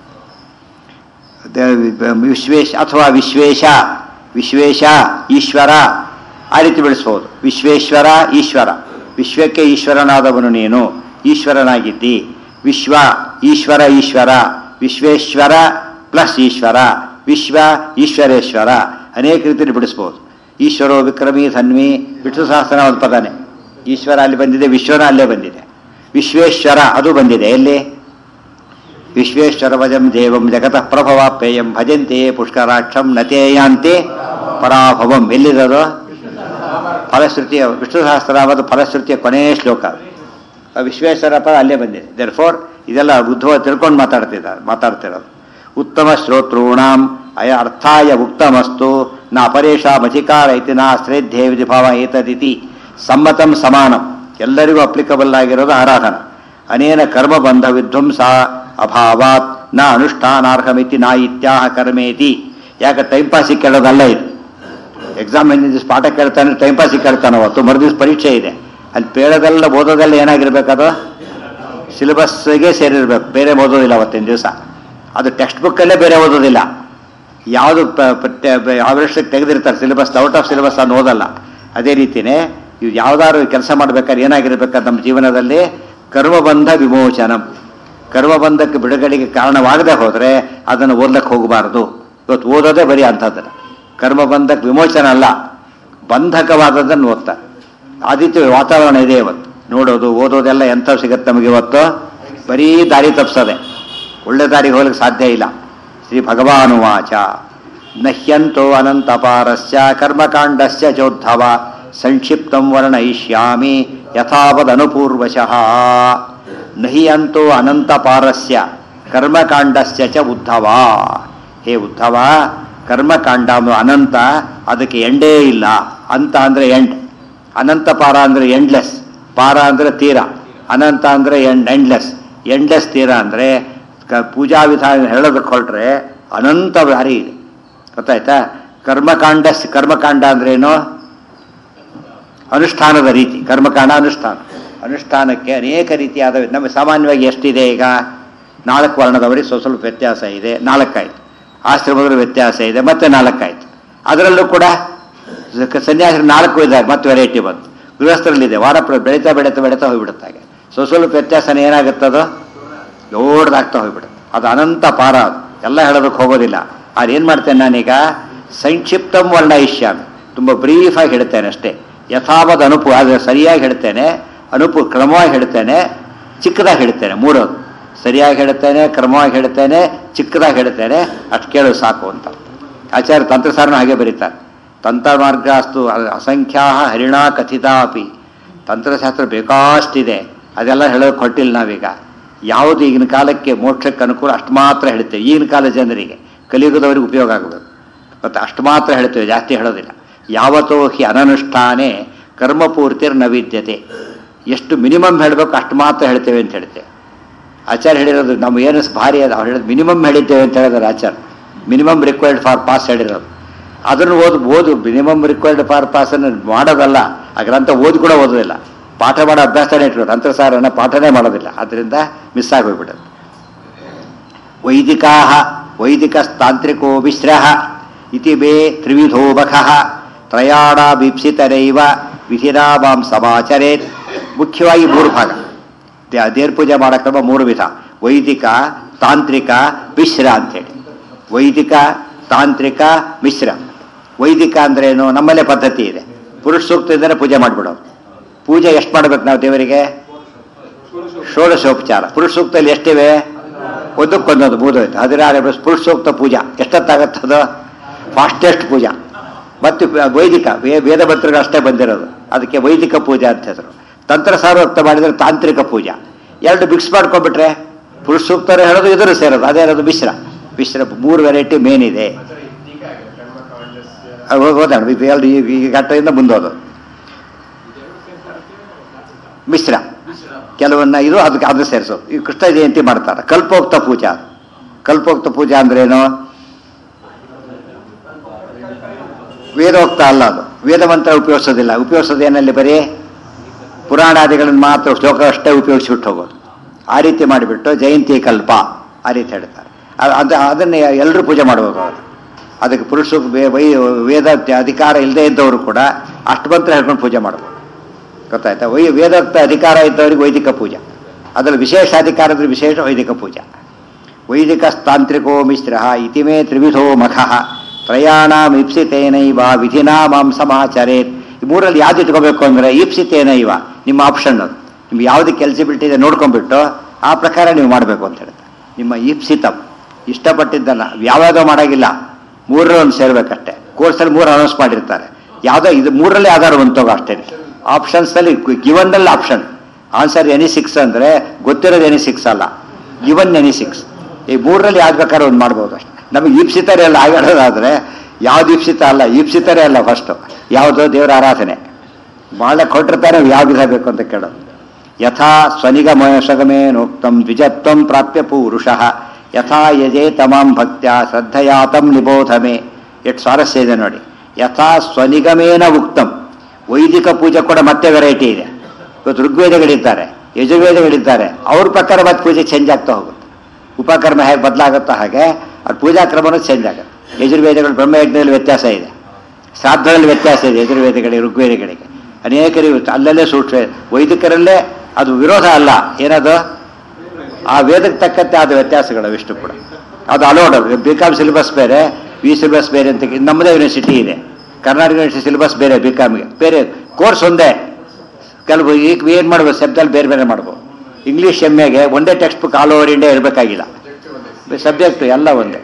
Speaker 1: ವಿಶ್ವೇಶ ಅಥವಾ ವಿಶ್ವೇಶ, ವಿಶ್ವೇಶ ಈಶ್ವರ, ಆ ರೀತಿ ಬೆಳೆಸ್ಬೋದು. ವಿಶ್ವೇಶ್ವರ ಈಶ್ವರ. ವಿಶ್ವಕ್ಕೆ ಈಶ್ವರನಾದವನು ನೀನು, ಈಶ್ವರನಾಗಿದ್ದಿ. ವಿಶ್ವ ಈಶ್ವರ ಈಶ್ವರ, ವಿಶ್ವೇಶ್ವರ ಪ್ಲಸ್ ಈಶ್ವರ, ವಿಶ್ವ ಈಶ್ವರೇಶ್ವರ, ಅನೇಕ ರೀತಿಯಲ್ಲಿ ಬಿಡಿಸ್ಬೋದು. ಈಶ್ವರೋ ವಿಕ್ರಮಿ ಧನ್ವಿ ವಿಷ್ಣು ಸಹಸ್ರ ಒಂದು ಪದನೇ. ಈಶ್ವರ ಅಲ್ಲಿ ಬಂದಿದೆ, ವಿಶ್ವನ ಅಲ್ಲೇ ಬಂದಿದೆ. ವಿಶ್ವೇಶ್ವರ ಅದು ಬಂದಿದೆ ಎಲ್ಲಿ? ವಿಶ್ವೇಶ್ವರ ವಜಂ ದೇವಂ ಜಗತಃ ಪ್ರಭವಾಪ್ಯಯಂ ಭಜಂತೆ ಪುಷ್ಕರಾಕ್ಷಂ ನತೇಯಾಂತೆ ಪರಾಭವಂ. ಎಲ್ಲಿರೋದು? ಫಲಶ್ರುತಿಯ ವಿಷ್ಣು ಸಹಸ್ರನಾಮದ ಫಲಶ್ರುತಿಯ ಕೊನೆಯ ಶ್ಲೋಕ. ವಿಶ್ವೇಶ್ವರ ಪದ ಅಲ್ಲೇ ಬಂದಿದೆ. ದೇರ್ ಫೋರ್ ಇದೆಲ್ಲ ಉದ್ಧವ ತಿಳ್ಕೊಂಡು ಮಾತಾಡ್ತಿರೋದು. ಉತ್ತಮ ಶ್ರೋತॄಣಾಂ ಅರ್ಥಾಯ ಉಕ್ತಮಸ್ತು ನ ಅಪರೇಷಾಮಧಿಕಾರ ಇತಿ ನ ಶ್ರೇಧ್ಯೇ ವಿಧಿಭಾವ ಏತದಿತಿ ಸಮ್ಮತಂ ಸಮಾನಂ. ಎಲ್ಲರಿಗೂ ಅಪ್ಲಿಕಬಲ್ ಆಗಿರೋದು ಆರಾಧನ. ಅನೇನ ಕರ್ಮಬಂಧ ವಿಧ್ವಂಸ ಅಭಾವಾತ್ ನ ಅನುಷ್ಠಾನಾರ್ಹಮಿತಿ ನ ಇತ್ಯಾಹ ಕರ್ಮೇತಿ. ಯಾಕೆ ಟೈಮ್ ಪಾಸಿಗೆ ಕೇಳೋದಲ್ಲ ಇದು. ಎಕ್ಸಾಮ್ ದಿವಸ ಪಾಠ ಕೇಳ್ತಾನೆ, ಟೈಮ್ ಪಾಸಿಗೆ ಕೇಳ್ತಾನೆ. ಅವತ್ತು ಮರುದಿವ್ಸ ಪರೀಕ್ಷೆ ಇದೆ. ಅಲ್ಲಿ ಬೇಡದೆಲ್ಲ ಓದೋದೆಲ್ಲ ಏನಾಗಿರ್ಬೇಕದು? ಸಿಲೆಬಸ್ಗೆ ಸೇರಿರ್ಬೇಕು, ಬೇರೆ ಓದೋದಿಲ್ಲ ಅವತ್ತಿನ ದಿವಸ. ಅದು ಟೆಕ್ಸ್ಟ್ ಬುಕ್ಕಲ್ಲೇ ಬೇರೆ ಓದೋದಿಲ್ಲ. ಯಾವುದು ಅವರಷ್ಟಕ್ಕೆ ತೆಗೆದಿರ್ತಾರೆ ಸಿಲೆಬಸ್, ಔಟ್ ಆಫ್ ಸಿಲೆಬಸ್ ಅನ್ನು ಓದಲ್ಲ. ಅದೇ ರೀತಿಯೇ ಇವು ಯಾವ್ದಾದ್ರು ಕೆಲಸ ಮಾಡ್ಬೇಕಾದ್ರೆ ಏನಾಗಿರ್ಬೇಕಾದ್ರೆ ನಮ್ಮ ಜೀವನದಲ್ಲಿ ಕರ್ಮಬಂಧ ವಿಮೋಚನಂ. ಕರ್ಮಬಂಧಕ್ಕೆ ಬಿಡುಗಡೆಗೆ ಕಾರಣವಾಗದೆ ಹೋದರೆ ಅದನ್ನು ಓದ್ಲಕ್ಕೆ ಹೋಗಬಾರದು. ಇವತ್ತು ಓದೋದೇ ಬರೀ ಅಂಥದ್ದನ್ನು. ಕರ್ಮಬಂಧಕ್ಕೆ ವಿಮೋಚನ ಅಲ್ಲ, ಬಂಧಕವಾದದ್ದನ್ನು ಓದ್ತಾರೆ. ಆದಿತ್ಯ ವಾತಾವರಣ ಇದೆ ಇವತ್ತು. ನೋಡೋದು ಓದೋದೆಲ್ಲ ಎಂಥವು ಸಿಗುತ್ತೆ ನಮಗೆ ಇವತ್ತು? ಬರೀ ದಾರಿ ತಪ್ಪಿಸೋದೆ, ಒಳ್ಳೆ ದಾರಿಗೆ ಹೋಗ್ಲಿಕ್ಕೆ ಸಾಧ್ಯ ಇಲ್ಲ. ಶ್ರೀ ಭಗವಾನುವಾಚ ನಹ್ಯಂತೋ ಅನಂತಪಾರಸ್ಯ ಕರ್ಮಕಾಂಡಸ್ಯ ಚೋದ್ಧವ ಸಂಕ್ಷಿಪ್ತಂ ವರ್ಣಯಿಷ್ಯಾಮಿ ಯಥಾವದನುಪೂರ್ವಶಃ. ನಹ್ಯಂತೋ ಅನಂತಪಾರಸ್ಯ ಕರ್ಮಕಾಂಡಸ್ಯ ಚ ಉದ್ಧವ. ಹೇ ಉದ್ಧವ, ಕರ್ಮಕಾಂಡ ಅನಂತ, ಅದಕ್ಕೆ ಎಂಡೇ ಇಲ್ಲ. ಅಂತ ಅಂದರೆ ಎಂಡ್, ಅನಂತ ಪಾರ ಅಂದರೆ ಎಂಡ್ಲೆಸ್, ಪಾರ ಅಂದರೆ ತೀರ, ಅನಂತ ಅಂದರೆ ಎಂಡ್ಲೆಸ್. ಎಂಡ್ಲೆಸ್ ತೀರ ಅಂದರೆ ಪೂಜಾ ವಿಧಾನ ಹೇಳೋದಕ್ಕೆ ಹೊರಟ್ರೆ ಅನಂತ ದಾರಿ ಇದೆ. ಗೊತ್ತಾಯ್ತಾ? ಕರ್ಮಕಾಂಡ ಅಂದ್ರೇನು? ಅನುಷ್ಠಾನದ ರೀತಿ. ಕರ್ಮಕಾಂಡ ಅನುಷ್ಠಾನ. ಅನುಷ್ಠಾನಕ್ಕೆ ಅನೇಕ ರೀತಿಯಾದ, ನಮಗೆ ಸಾಮಾನ್ಯವಾಗಿ ಎಷ್ಟಿದೆ ಈಗ? 4 ವರ್ಣದವರಿಗೆ ಸ್ವಲ್ಪ ವ್ಯತ್ಯಾಸ ಇದೆ, 4 ಆಯಿತು. ಆಶ್ರಮದಲ್ಲಿ ವ್ಯತ್ಯಾಸ ಇದೆ, ಮತ್ತೆ 4 ಆಯಿತು. ಅದರಲ್ಲೂ ಕೂಡ ಸನ್ಯಾಸಿಗಳು 4 ಇದ್ದಾರೆ, ಮತ್ತೆ ವೆರೈಟಿ ಬಂತು. ಗೃಹಸ್ಥರಲ್ಲಿದೆ, ವಾರ ಬೆಳೀತಾ ಹೋಗ್ಬಿಡುತ್ತಾಗೆ. ಸ್ವಲ್ಪ ವ್ಯತ್ಯಾಸನ ಏನಾಗುತ್ತದೋ ದೊಡ್ಡದಾಗ್ತಾ ಹೋಗ್ಬಿಡುತ್ತೆ. ಅದು ಅನಂತ ಪಾರ. ಅದು ಎಲ್ಲ ಹೇಳೋದಕ್ಕೆ ಹೋಗೋದಿಲ್ಲ. ಅದು ಏನು ಮಾಡ್ತೇನೆ ನಾನೀಗ? ಸಂಕ್ಷಿಪ್ತಂ ವರ್ಣಯಿಷ್ಯಾಮಿ, ತುಂಬ ಬ್ರೀಫಾಗಿ ಹೇಳ್ತೇನೆ ಅಷ್ಟೇ. ಯಥಾವದ್ ಅನುಪು, ಆದರೆ ಸರಿಯಾಗಿ ಹೇಳ್ತೇನೆ, ಕ್ರಮವಾಗಿ ಹೇಳ್ತೇನೆ, ಚಿಕ್ಕದಾಗಿ ಹೇಳ್ತೇನೆ. 3 ಸರಿಯಾಗಿ ಹೇಳ್ತೇನೆ, ಕ್ರಮವಾಗಿ ಹೇಳ್ತೇನೆ, ಚಿಕ್ಕದಾಗಿ ಹೇಳ್ತೇನೆ. ಅಷ್ಟು ಕೇಳೋದು ಸಾಕು ಅಂತ. ಆಚಾರ್ಯ ತಂತ್ರಸಾರನ ಹಾಗೆ ಬರೀತಾರೆ. ತಂತ್ರಮಾರ್ಗಾಸ್ತು ಅಸಂಖ್ಯಾ ಹರಿಣಾ ಕಥಿತಾ ಅಪಿ. ತಂತ್ರಶಾಸ್ತ್ರ ಬೇಕಾಷ್ಟಿದೆ, ಅದೆಲ್ಲ ಹೇಳೋಕೆ ಕೊಟ್ಟಿಲ್ಲ ನಾವೀಗ. ಯಾವುದು ಈಗಿನ ಕಾಲಕ್ಕೆ ಮೋಕ್ಷಕ್ಕೆ ಅನುಕೂಲ ಅಷ್ಟು ಮಾತ್ರ ಹೇಳ್ತೇವೆ. ಈಗಿನ ಕಾಲ ಜನರಿಗೆ, ಕಲಿಯುಗದವರಿಗೆ ಉಪಯೋಗ ಆಗಬೇಕು. ಮತ್ತು ಅಷ್ಟು ಮಾತ್ರ ಹೇಳ್ತೇವೆ, ಜಾಸ್ತಿ ಹೇಳೋದಿಲ್ಲ. ಯಾವತ್ತೋ ಹಿ ಅನನುಷ್ಠಾನೇ ಕರ್ಮಪೂರ್ತಿರ್ ನ ವಿದ್ಯತೆ. ಎಷ್ಟು ಮಿನಿಮಮ್ ಹೇಳಬೇಕು ಅಷ್ಟು ಮಾತ್ರ ಹೇಳ್ತೇವೆ ಅಂತ ಹೇಳ್ತೇವೆ. ಆಚಾರ್ಯ ಹೇಳಿರೋದು ನಮ್ಮ ಏನು ಭಾರಿ ಅದು. ಅವ್ರು ಹೇಳಿದ್ರು ಮಿನಿಮಮ್ ಹೇಳಿದ್ದೇವೆ ಅಂತ ಹೇಳಿದ್ರೆ ಆಚಾರ್ಯ. ಮಿನಿಮಮ್ ರಿಕ್ವೈರ್ಡ್ ಫಾರ್ ಪಾಸ್ ಹೇಳಿರೋದು. ಅದನ್ನು ಓದು ಮಿನಿಮಮ್ ರಿಕ್ವೈರ್ಡ್ ಫಾರ್ ಪಾಸನ್ನು ಮಾಡೋದಲ್ಲ. ಆ ಗ್ರಂಥ ಕೂಡ ಓದೋದಿಲ್ಲ, ಪಾಠ ಮಾಡೋ ಅಭ್ಯಾಸನೇ ಇಟ್ಕೊಂಡು ತಂತ್ರಸಾರನ ಪಾಠನೇ ಮಾಡೋದಿಲ್ಲ. ಅದರಿಂದ ಮಿಸ್ ಆಗೋಗ್ಬಿಡೋದು. ವೈದಿಕಸ್ತಾಂತ್ರಿಕೋ ಮಿಶ್ರಃ ಇತಿ ಬೇ ತ್ರಿವಿಧೋ ಬಖಃ ತ್ರಯಾಣಾಭೀಪ್ಸಿತರೈವ ವಿಧಿರಾಮಾಂ ಸಮಾಚರೇತ್. ಮುಖ್ಯವಾಗಿ 3 ಭಾಗ. ದೇವ್ರ ಪೂಜೆ ಮಾಡೋ ಕ್ರಮ 3 ವಿಧ: ವೈದಿಕ, ತಾಂತ್ರಿಕ, ಮಿಶ್ರ ಅಂತೇಳಿ. ವೈದಿಕ, ತಾಂತ್ರಿಕ, ಮಿಶ್ರ. ವೈದಿಕ ಅಂದ್ರೇನು? ನಮ್ಮಲ್ಲೇ ಪದ್ಧತಿ ಇದೆ. ಪುರುಷ ಸೂಕ್ತದಿಂದಲೇ ಪೂಜೆ ಮಾಡಿಬಿಡೋದು. ಪೂಜೆ ಎಷ್ಟು ಮಾಡ್ಬೇಕು ನಾವು ದೇವರಿಗೆ? ಷೋಡಶೋಪಚಾರ. ಪುರುಷ ಸೂಕ್ತದಲ್ಲಿ ಎಷ್ಟಿವೆ? ಒಂದಕ್ಕೊಂದೊಂದು 3 ಐತೆ. 16 ಪುರುಷ ಸೂಕ್ತ ಪೂಜಾ ಎಷ್ಟೊತ್ತಾಗತ್ತದು? ಫಾಸ್ಟೆಸ್ಟ್ ಪೂಜಾ. ಮತ್ತು ವೈದಿಕ ವೇದ ಮಂತ್ರಗಳು ಅಷ್ಟೇ ಬಂದಿರೋದು, ಅದಕ್ಕೆ ವೈದಿಕ ಪೂಜಾ ಅಂತ ಹೆಸರು. ತಂತ್ರಸಾರೋಕ್ತ ಮಾಡಿದರೆ ತಾಂತ್ರಿಕ ಪೂಜಾ. 2 ಮಿಕ್ಸ್ ಮಾಡ್ಕೊಂಡ್ಬಿಟ್ರೆ ಪುರುಷ ಸೂಕ್ತರು ಹೇಳೋದು, ಇದನ್ನು ಸೇರೋದು, ಅದೇ ಹೇಳೋದು ಮಿಶ್ರ. 3 ವೆರೈಟಿ ಮೇನ್ ಇದೆ. ಹೋಗೋಣ ಈ ಘಟ್ಟದಿಂದ ಮುಂದೋದು ಮಿಶ್ರ. ಕೆಲವನ್ನ ಇದು ಅದಕ್ಕೆ ಅದು ಸೇರಿಸೋದು. ಈ ಕೃಷ್ಣ ಜಯಂತಿ ಮಾಡ್ತಾರೆ. ಕಲ್ಪೋಕ್ತ ಪೂಜಾ. ಕಲ್ಪೋಕ್ತ ಪೂಜಾ ಅಂದ್ರೇನು? ವೇದೋಕ್ತ ಅಲ್ಲ ಅದು. ವೇದ ಮಂತ್ರ ಉಪಯೋಗಿಸೋದಿಲ್ಲ. ಉಪಯೋಗಿಸೋದು ಏನಲ್ಲಿ? ಬರೀ ಪುರಾಣಾದಿಗಳನ್ನು ಮಾತ್ರ, ಶ್ಲೋಕ ಅಷ್ಟೇ ಉಪಯೋಗಿಸ್ಬಿಟ್ಟು ಹೋಗೋದು. ಆ ರೀತಿ ಮಾಡಿಬಿಟ್ಟು ಜಯಂತಿ ಕಲ್ಪ ಆ ರೀತಿ ಹೇಳ್ತಾರೆ. ಅದನ್ನೇ ಎಲ್ಲರೂ ಪೂಜೆ ಮಾಡ್ಬೋದು. ಅವರು ಅದಕ್ಕೆ ಪುರುಷ ವೇದ ಅಧಿಕಾರ ಇಲ್ಲದೆ ಇದ್ದವರು ಕೂಡ ಅಷ್ಟು ಮಂತ್ರ ಹೇಳ್ಕೊಂಡು ಪೂಜೆ ಮಾಡ್ಬೋದು. ಗೊತ್ತಾಯ್ತಾ? ವೇದೋಕ್ತ ಅಧಿಕಾರ ಇದ್ದವರಿಗೆ ವೈದಿಕ ಪೂಜೆ, ಅದರಲ್ಲಿ ವಿಶೇಷಾಧಿಕಾರದಲ್ಲಿ ವಿಶೇಷ ವೈದಿಕ ಪೂಜಾ. ವೈದಿಕಸ್ತಾಂತ್ರಿಕೋ ಮಿಶ್ರ ಇತಿಮೇ ತ್ರಿವಿಧೋ ಮಖಃ ತ್ರಯಾಣಾಂ ಇಪ್ಸಿತೇನೈವ ವಿಧಿನಾ ಮಾಂ ಸಮಾಚರೇತ್. ಈ ಮೂರಲ್ಲಿ ಯಾವ್ದು ಇಟ್ಕೋಬೇಕು ಅಂದರೆ ಈಪ್ಸಿತೇನೈವ ನಿಮ್ಮ ಆಪ್ಷನ್. ಅದು ನಿಮ್ಗೆ ಯಾವುದಕ್ಕೆ ಎಲಿಜಿಬಿಲಿಟಿ ಇದೆ ನೋಡ್ಕೊಂಡ್ಬಿಟ್ಟು ಆ ಪ್ರಕಾರ ನೀವು ಮಾಡಬೇಕು ಅಂತ ಹೇಳ್ತಾರೆ. ನಿಮ್ಮ ಈಪ್ಸಿತಮ್ ಇಷ್ಟಪಟ್ಟಿದ್ದಲ್ಲ, ಯಾವ್ಯಾವುದೋ ಮಾಡೋಂಗಿಲ್ಲ, ಮೂರರಲ್ಲಿ ಸೇರ್ಬೇಕಷ್ಟೇ. ಕೋರ್ಸಲ್ಲಿ 3 ಅನೌನ್ಸ್ ಮಾಡಿರ್ತಾರೆ, ಯಾವುದೋ ಇದು 3ರಲ್ಲಿ ಯಾವ್ದಾದ್ರು ಒಂದು ತಗೋ ಅಷ್ಟೇ. ಆಪ್ಷನ್ಸಲ್ಲಿ ಗಿವನ್ನಲ್ಲಿ ಆಪ್ಷನ್ ಆನ್ಸರ್ ಎನಿ 6 ಅಂದರೆ ಗೊತ್ತಿರೋದು ಎನಿ 6 ಅಲ್ಲ, ಗಿವನ್ ಎನಿ 6. ಈ 3ರಲ್ಲಿ ಯಾವ್ದು ಬೇಕಾದ್ರೂ ಒಂದು ಮಾಡ್ಬೋದು ಅಷ್ಟೇ. ನಮಗೆ ಈಪ್ಸಿತರೇ ಅಲ್ಲ ಆಗಾಡೋದಾದರೆ ಯಾವ್ದು ಈಪ್ಸಿತ ಅಲ್ಲ, ಈಪ್ಸಿತರೇ ಅಲ್ಲ ಫಸ್ಟು ಯಾವುದೋ ದೇವರ ಆರಾಧನೆ ಮಾಡಕ್ಕೆ ಕೊಟ್ಟಿರ್ತಾರೆ, ಯಾವ ವಿಧ ಬೇಕು ಅಂತ ಕೇಳೋದು. ಯಥಾ ಸ್ವನಿಗಮೋಷಗಮೇನೋಕ್ತಂ ದ್ವಿಜತ್ವಂ ಪ್ರಾಪ್ಯ ಪೂರುಷಃ ಯಥಾ ಯಜೇ ತಮಾಂ ಭಕ್ತ್ಯ ಶ್ರದ್ಧಯಾತಂ ನಿಬೋಧಮೆ. ಎಷ್ಟು ಸ್ವಾರಸ್ಯ ಇದೆ ನೋಡಿ. ಯಥಾ ಸ್ವನಿಗಮೇನ ಉಕ್ತಂ. ವೈದಿಕ ಪೂಜೆ ಕೂಡ ಮತ್ತೆ ವೆರೈಟಿ ಇದೆ. ಇವತ್ತು ಋಗ್ವೇದಗಳಿದ್ದಾರೆ, ಯಜುರ್ವೇದಗಳಿದ್ದಾರೆ, ಅವ್ರ ಪ್ರಕಾರ ಮತ್ತೆ ಪೂಜೆ ಚೇಂಜ್ ಆಗ್ತಾ ಹೋಗುತ್ತೆ. ಉಪಕರ್ಮ ಹೇಗೆ ಬದಲಾಗುತ್ತೋ ಹಾಗೆ ಅದು ಪೂಜಾ ಕ್ರಮನೂ ಚೇಂಜ್ ಆಗುತ್ತೆ. ಯಜುರ್ವೇದಗಳು ಬ್ರಹ್ಮಯಜ್ಞದಲ್ಲಿ ವ್ಯತ್ಯಾಸ ಇದೆ, ಶ್ರಾದ್ದದಲ್ಲಿ ವ್ಯತ್ಯಾಸ ಇದೆ ಯಜುರ್ವೇದಗಳಿಗೆ ಋಗ್ವೇದಗಳಿಗೆ. ಅನೇಕರಿಗೆ ಅಲ್ಲಲ್ಲೇ ಸೂಕ್ಷ್ಮ. ವೈದಿಕರಲ್ಲೇ ಅದು ವಿರೋಧ ಅಲ್ಲ, ಏನದು ಆ ವೇದಕ್ಕೆ ತಕ್ಕಂತೆ ಆದ ವ್ಯತ್ಯಾಸಗಳು ಅವಿಷ್ಟು ಕೂಡ. ಅದು ಅಲೋಡ್. ಬಿಕಾಮ್ ಸಿಲೆಬಸ್ ಬೇರೆ, ಸಿಲೆಬಸ್ ಬೇರೆ ಅಂತ. ನಮ್ಮದೇ ಯೂನಿವರ್ಸಿಟಿ ಇದೆ, ಕರ್ನಾಟಕ ಯೂನಿವರ್ಸಿಟಿ ಸಿಲೆಬಸ್ ಬೇರೆ, ಬಿಕಾಮ್ಗೆ ಬೇರೆ, ಕೋರ್ಸ್ ಒಂದೇ. ಕೆಲವು ಈಗ ಏನು ಮಾಡ್ಬೋದು, ಸಬ್ಜೆಕ್ಟ್ ಬೇರೆ ಬೇರೆ ಮಾಡ್ಬೋದು. ಇಂಗ್ಲೀಷ್ ಎಮ್ಮೆಗೆ ಒಂದೇ text book all over India ಇರಬೇಕಾಗಿಲ್ಲ, ಸಬ್ಜೆಕ್ಟು ಎಲ್ಲ ಒಂದೇ.